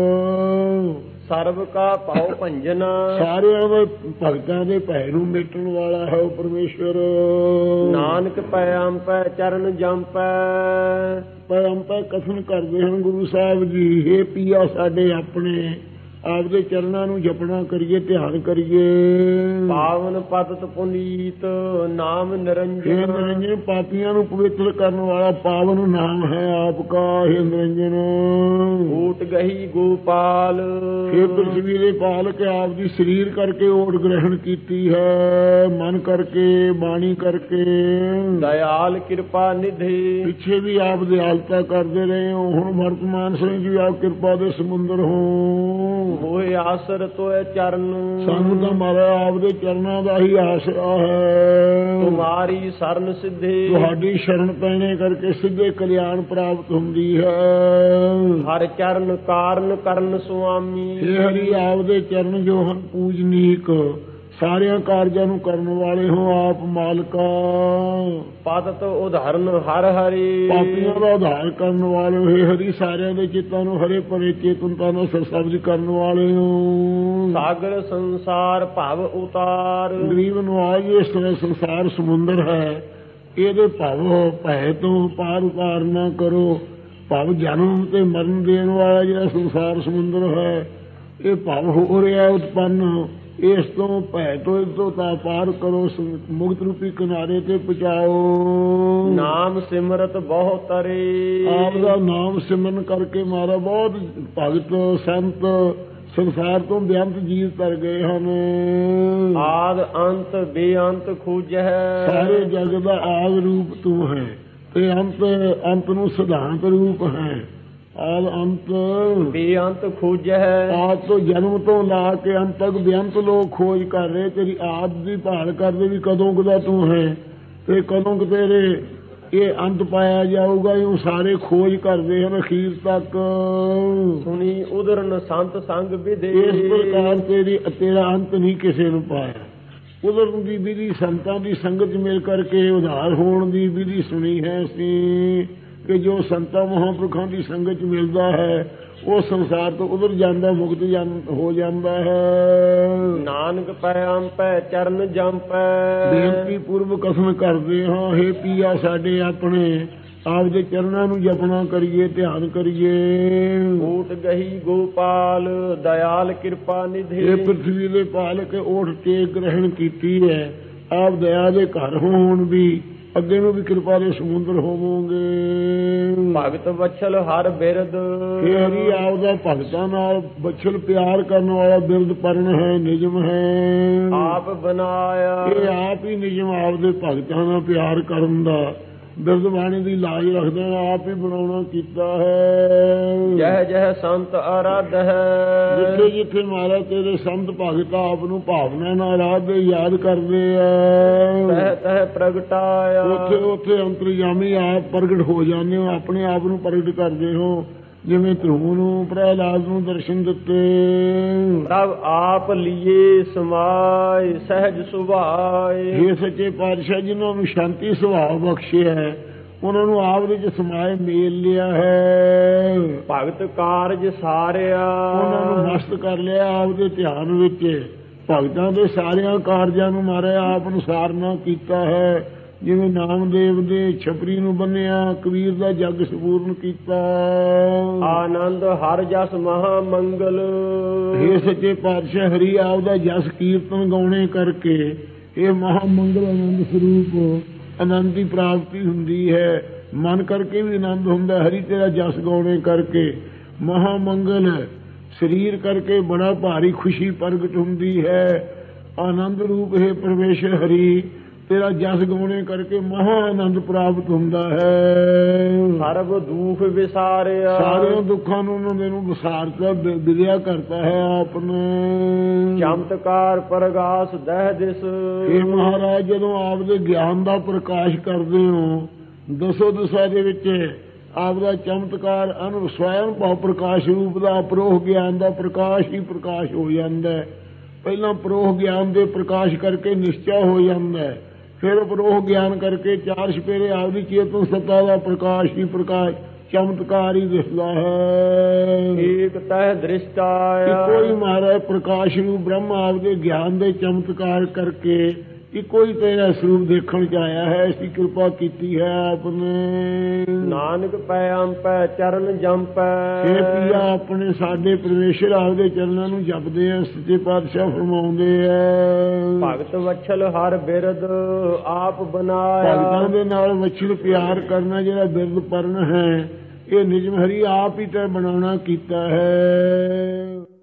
ਸਰਬ ਕਾ ਭਾਉ ਭੰਜਨ ਸਾਰਿਆਂ ਦੇ ਭਗਤਾਂ ਦੇ ਭੈ ਨੂੰ ਮੇਟਣ ਵਾਲਾ ਹੈ ਉਹ ਪਰਮੇਸ਼ਰ। ਨਾਨਕ ਪੈ ਅੰਪੈ ਚਰਨ ਜੰਪੈ ਪੈ ਅੰਪੈ ਕਥਨ ਕਰਦੇ ਹਨ ਗੁਰੂ ਸਾਹਿਬ ਜੀ, ਹੇ ਪੀਆ ਸਾਡੇ ਆਪਣੇ ਆਪਦੇ ਚਰਨਾਂ ਨੂੰ ਜਪਣਾ ਕਰੀਏ, ਧਿਆਨ ਕਰੀਏ। ਪਾਵਨ ਪਤਿਤ ਪੁਨੀਤ ਨਾਮ ਨਿਰੰਜਨ ਨਿਰੰਜਨ ਪਾਪੀਆਂ ਨੂੰ ਪਵਿੱਤਰ ਕਰਨ ਵਾਲਾ ਪਾਵਨ ਨਾਮ ਹੈ ਆਪ ਕਾ ਹੈ ਨਿਰੰਜਨ। ਓਟ ਗਹੀ ਗੋਪਾਲ ਇਹ ਪ੍ਰਿਥਵੀ ਦੇ ਪਾਲਕ ਆਪ ਦੀ ਸਰੀਰ ਕਰਕੇ ਓਟ ਗ੍ਰਹਿਣ ਕੀਤੀ ਹੈ, ਮਨ ਕਰਕੇ ਬਾਣੀ ਕਰਕੇ। ਦਇਆਲ ਕਿਰਪਾ ਨਿਧੀ ਪਿੱਛੇ ਵੀ ਆਪ ਦਿਆਲਤਾ ਕਰਦੇ ਰਹੇ ਹੋ, ਹੁਣ ਵਰਤਮਾਨ ਸਮੇਂ ਵੀ ਆਪ ਕਿਰਪਾ ਦੇ ਸਮੁੰਦਰ ਹੋ। ਹੋਏ ਆਸਰ ਤੋਏ ਚਰਨ ਸਾਨੂੰ ਤਾਂ ਮਾਰਾ ਆਪ ਦੇ ਚਰਨਾਂ ਦਾ ਹੀ ਆਸਰਾ ਹੈ। ਤੁਮਾਰੀ ਸਰਨ ਸਿੱਧੇ ਤੁਹਾਡੀ ਸ਼ਰਨ ਪੈਣੇ ਕਰਕੇ ਸਿੱਧੇ ਕਲਿਆਣ ਪ੍ਰਾਪਤ ਹੁੰਦੀ ਹੈ। ਹਰ ਚਰਨ ਕਾਰਨ ਕਰਨ ਸੁਆਮੀ ਇਹ ਹਰੀ ਆਪ ਦੇ ਚਰਨ ਜੋ ਹਨ ਪੂਜਨੀਕ, ਸਾਰਿਆਂ ਕਾਰਜਾਂ ਨੂੰ ਕਰਨ ਵਾਲੇ ਹੋ ਆਪ ਮਾਲਕਾ। ਪਤਿਤ ਉਧਾਰਨ ਹਰ ਹਰੀ ਪਾਪੀਆਂ ਦਾ ਉਧਾਰ ਕਰਨ ਵਾਲੇ ਹੋਏ ਹਰੀ, ਸਾਰਿਆਂ ਦੇ ਚਿੱਤਾਂ ਨੂੰ ਹਰੇ ਭਰੇ ਚੇਤਨਤਾ ਨਾਲ ਸਰਸਬਜ ਕਰਨ ਵਾਲੇ ਹੋ। ਸਾਗਰ ਸੰਸਾਰ ਭਵ ਉਤਾਰ ਗਰੀਬ ਨਵਾਜ ਇਸ ਤਰ੍ਹਾਂ ਸੰਸਾਰ ਸਮੁੰਦਰ ਹੈ, ਇਹਦੇ ਭਵ ਭੈ ਤੋਂ ਪਾਰ ਉਤਾਰ ਨਾ ਕਰੋ। ਭਵ ਜਨਮ ਤੇ ਮਰਨ ਦੇਣ ਵਾਲਾ ਜਿਹੜਾ ਸੰਸਾਰ ਸਮੁੰਦਰ ਹੈ, ਇਹ ਭਵ ਹੋ ਰਿਹਾ ਉਤਪੰਨ, ਇਸ ਤੋਂ ਭੈ ਤੋਂ ਇਸ ਤੋਂ ਤਾਂ ਪਾਰ ਕਰੋ, ਮੁਕਤ ਰੂਪੀ ਕਿਨਾਰੇ ਤੇ ਪਹੁੰਚਾਓ। ਨਾਮ ਸਿਮਰਤ ਬਹੁ ਤਰੇ ਆਪ ਦਾ ਨਾਮ ਸਿਮਰਨ ਕਰਕੇ ਮਾਰਾ ਬਹੁਤ ਭਗਤ ਸੰਤ ਸੰਸਾਰ ਤੋਂ ਬੇਅੰਤ ਜੀਵ ਤਰ ਗਏ ਹਨ। ਆਦ ਅੰਤ ਬੇਅੰਤ ਖੂਜਹਿ, ਸਾਰੇ ਜਗ ਦਾ ਆਦ ਰੂਪ ਤੂੰ ਹੈ ਤੇ ਅੰਤ ਅੰਤ ਨੂੰ ਸਿਧਾਂਤ ਰੂਪ ਹੈ। ਆਦ ਅੰਤ ਬੇਅੰਤ ਖੂਜਹਿ, ਆਦ ਤੋਂ ਜਨਮ ਤੋਂ ਲਾ ਕੇ ਅੰਤ ਤੱਕ ਬੇਅੰਤ ਲੋਕ ਖੋਜ ਕਰ ਰਹੇ, ਤੇਰੀ ਆਦ ਦੀ ਭਾਲ ਕਰਦੇ ਵੀ ਕਦੋਂ ਕਦਾ ਤੂੰ ਹੈ ਤੇ ਕਦੋਂ ਕਿ ਤੇਰੇ ਇਹ ਅੰਤ ਪਾਇਆ ਜਾਊਗਾ। ਇਹ ਸਾਰੇ ਖੋਜ ਕਰਦੇ ਹਨ ਅਖੀਰ ਤੱਕ। ਸੁਣੀ ਉਦਰਨ ਸੰਤ ਸੰਗ ਵਿਦੇ, ਇਸ ਪ੍ਰਕਾਰ ਤੇਰੀ ਤੇਰਾ ਅੰਤ ਨਹੀਂ ਕਿਸੇ ਨੂੰ ਪਾਇਆ। ਉਦਰਨ ਦੀ ਵਿਧੀ ਸੰਤਾਂ ਦੀ ਸੰਗਤ ਮਿਲ ਕਰਕੇ ਉਧਾਰ ਹੋਣ ਦੀ ਵਿਧੀ ਸੁਣੀ ਹੈ ਅਸੀਂ ਕਿ ਜੋ ਸੰਤਾਂ ਮਹਾਂਪੁਰਖਾਂ ਦੀ ਸੰਗਤ ਮਿਲਦਾ ਹੈ ਉਹ ਸੰਸਾਰ ਤੋਂ ਉਧਰ ਜਾਂਦਾ, ਮੁਕਤ ਹੋ ਜਾਂਦਾ ਹੈ। ਨਾਨਕ ਪੈ ਅੰਪੈ ਚਰਨ ਜੰਪੈ, ਬੇਨਤੀ ਪੂਰਵ ਕਥਨ ਕਰਦੇ ਹਾਂ, ਹੇ ਪੀਆ ਸਾਡੇ ਆਪਣੇ ਆਪਦੇ ਚਰਨਾਂ ਨੂੰ ਜਪਣਾ ਕਰੀਏ, ਧਿਆਨ ਕਰੀਏ। ਓਟ ਗਹੀ ਗੋਪਾਲ ਦਇਆਲ ਕਿਰਪਾ ਨਿਧੀ, ਇਹ ਪ੍ਰਿਥਵੀ ਦੇ ਪਾਲਕ ਓਟ ਟੇਕ ਗ੍ਰਹਿਣ ਕੀਤੀ ਹੈ। ਆਪ ਦਇਆ ਦੇ ਘਰ ਹੋਣ ਵੀ ਅੱਗੇ ਨੂੰ ਵੀ ਕਿਰਪਾ ਦੇ ਸਮੁੰਦਰ ਹੋਵੋਗੇ। ਭਗਤ ਵਛਲ ਹਰ ਬਿਰਦ, ਇਹ ਹਰੀ ਆਪ ਦਾ ਭਗਤਾਂ ਨਾਲ ਵਛਲ ਪਿਆਰ ਕਰਨ ਵਾਲਾ ਬਿਰਦ ਪਰਨ ਹੈ, ਨਿਯਮ ਹੈ। ਆਪ ਬਣਾਇਆ, ਇਹ ਆਪ ਹੀ ਨਿਯਮ ਆਪਦੇ ਭਗਤਾਂ ਨਾਲ ਪਿਆਰ ਕਰਨ ਦਾ ਬਿਰਦ ਬਾਣੀ ਦੀ ਲਾਜ ਰੱਖਦਾ ਆਪ ਹੀ ਬਣਾਉਣਾ ਕੀਤਾ ਹੈ। ਜਹ ਜਹ ਸੰਤ ਆਰਾਧ ਹੈ, ਜਿੱਥੇ ਜਿੱਥੇ ਮਹਾਰਾਜ ਤੇਰੇ ਸੰਤ ਭਗਤ ਆਪ ਨੂੰ ਭਾਵਨਾ ਨਾਲ ਆਰਾਧਦੇ ਯਾਦ ਕਰਦੇ ਆ, ਤਹ ਤਹ ਪ੍ਰਗਟਾਇਆ, ਉੱਥੇ ਉੱਥੇ ਅੰਤਰਜਾਮੀ ਆਪ ਪ੍ਰਗਟ ਹੋ ਜਾਂਦੇ ਹੋ, ਆਪਣੇ ਆਪ ਨੂੰ ਪ੍ਰਗਟ ਕਰਦੇ ਹੋ। ਜਿਵੇਂ ਧਰੂ ਨੂੰ ਪ੍ਰਹਿਲਾਦ ਨੂੰ ਦਰਸ਼ਨ ਦਿੱਤੇ। ਪ੍ਰਭ ਆਪ ਲੀਏ ਸਮਾਏ ਸਹਿਜ ਸੁਭਾਏ, ਇਹ ਸੱਚੇ ਪਾਤਸ਼ਾਹ ਜਿਨ੍ਹਾਂ ਨੂੰ ਸ਼ਾਂਤੀ ਸੁਭਾਅ ਬਖਸ਼ਿਆ ਹੈ ਉਹਨਾਂ ਨੂੰ ਆਪ ਦੇ ਚ ਸਮਾਏ ਮੇਲ ਲਿਆ ਹੈ। ਭਗਤ ਕਾਰਜ ਸਾਰਿਆ, ਉਹਨਾਂ ਨੂੰ ਮਸਤ ਕਰ ਲਿਆ ਆਪ ਦੇ ਧਿਆਨ ਵਿੱਚ। ਭਗਤਾਂ ਦੇ ਸਾਰਿਆਂ ਕਾਰਜਾਂ ਨੂੰ ਮਾਰਿਆ ਆਪ ਨੂੰ ਸਾਰਨਾ ਕੀਤਾ ਹੈ। ਜਿਵੇਂ ਨਾਮਦੇਵ ਦੇ ਛਪਰੀ ਨੂੰ ਬੰਨਿਆ, ਕਬੀਰ ਦਾ ਜਗ ਸਪੂਰਨ ਕੀਤਾ। ਆਨੰਦ ਹਰ ਜਸ ਮਹਾ ਮੰਗਲ, ਇਹ ਸੱਚੇ ਪਾਤਸ਼ਾਹ ਹਰੀ ਆਪ ਦਾ ਜਸ ਕੀਰਤਨ ਗਾਉਣੇ ਕਰਕੇ ਇਹ ਮਹਾ ਮੰਗਲ ਆਨੰਦ ਸਰੂਪ ਆਨੰਦ ਦੀ ਪ੍ਰਾਪਤੀ ਹੁੰਦੀ ਹੈ। ਮਨ ਕਰਕੇ ਵੀ ਆਨੰਦ ਹੁੰਦਾ, ਹਰੀ ਤੇਰਾ ਜਸ ਗਾਉਣੇ ਕਰਕੇ ਮਹਾ ਮੰਗਲ। ਸਰੀਰ ਕਰਕੇ ਬੜਾ ਭਾਰੀ ਖੁਸ਼ੀ ਪ੍ਰਗਟ ਹੁੰਦੀ ਹੈ। ਆਨੰਦ ਰੂਪ ਹੈ ਪਰਮੇਸ਼ਰ ਹਰੀ, ਤੇਰਾ ਜਸ ਗਾਉਣੇ ਕਰਕੇ ਮਹਾ ਆਨੰਦ ਪ੍ਰਾਪਤ ਹੁੰਦਾ ਹੈ। ਸਰਬ ਦੁੱਖ ਵਿਸਾਰਿਆ, ਸਾਰਿਆਂ ਦੁੱਖਾਂ ਨੂੰ ਉਹਨਾਂ ਦੇ ਨੂੰ ਵਿਸਾਰਤਾ ਵਿਦਿਆ ਕਰਤਾ ਹੈ ਆਪ ਨੇ। ਚਮਤਕਾਰ ਪ੍ਰਗਾਸ ਦਹਿ ਦਿਸ, ਇਹ ਮਹਾਰਾਜ ਜਦੋਂ ਆਪ ਦੇ ਗਿਆਨ ਦਾ ਪ੍ਰਕਾਸ਼ ਕਰਦੇ ਹੋ ਦਸੋ ਦਿਸ਼ਾ ਦੇ ਵਿੱਚ ਆਪ ਦਾ ਚਮਤਕਾਰ ਅਨੁ ਸਵੈਮ ਭਾਵ ਪ੍ਰਕਾਸ਼ ਰੂਪ ਦਾ ਪ੍ਰੋਹ ਗਿਆਨ ਦਾ ਪ੍ਰਕਾਸ਼ ਹੀ ਪ੍ਰਕਾਸ਼ ਹੋ ਜਾਂਦਾ ਹੈ। ਪਹਿਲਾਂ ਪ੍ਰੋਹ ਗਿਆਨ ਦੇ ਪ੍ਰਕਾਸ਼ ਕਰਕੇ ਨਿਸ਼ਚਾ ਹੋ ਜਾਂਦਾ ਹੈ, ਫਿਰ ਪ੍ਰੋਹ ਗਿਆਨ ਕਰਕੇ ਚਾਰ ਸਪੇਰੇ ਆਪਦੀ ਚੇਤਨ ਸੱਤਾ ਦਾ ਪ੍ਰਕਾਸ਼ ਹੀ ਪ੍ਰਕਾਸ਼ ਚਮਤਕਾਰ ਹੀ ਦਿਸਦਾ ਹੈ। ਏਕ ਤਹਿ ਦ੍ਰਿਸ਼ਟਾਇਆ, ਕੋਈ ਮਹਾਰਾਜ ਪ੍ਰਕਾਸ਼ ਨੂੰ ਬ੍ਰਹਮ ਆਪਦੇ ਗਿਆਨ ਦੇ ਚਮਤਕਾਰ ਕਰਕੇ ਇੱਕੋ ਹੀ ਤੇਰਾ ਸਰੂਪ ਦੇਖਣ ਚ ਆਇਆ ਹੈ। ਐਸੀ ਕਿਰਪਾ ਕੀਤੀ ਹੈ ਆਪ ਨੇ। ਨਾਨਕ ਪੈ ਅੰਪੈ ਚਰਨ ਜੰਪੈ, ਇਹ ਪੀਆ ਆਪਣੇ ਸਾਡੇ ਪਰਮੇਸ਼ਰ ਆਪਦੇ ਚਰਨਾਂ ਨੂੰ ਜਪਦੇ ਆ। ਸੱਚੇ ਪਾਤਸ਼ਾਹ ਫਰਮਾਉਂਦੇ ਆ, ਭਗਤ ਵਛਲ ਹਰ ਬਿਰਦ ਆਪ ਬਣਾਇਆ। ਭਗਤਾਂ ਦੇ ਨਾਲ ਵਛਲ ਪਿਆਰ ਕਰਨਾ ਜਿਹੜਾ ਬਿਰਦ ਪਰਨ ਹੈ ਇਹ ਨਿਜਮ ਹਰੀ ਆਪ ਹੀ ਤੇ ਬਣਾਉਣਾ ਕੀਤਾ ਹੈ।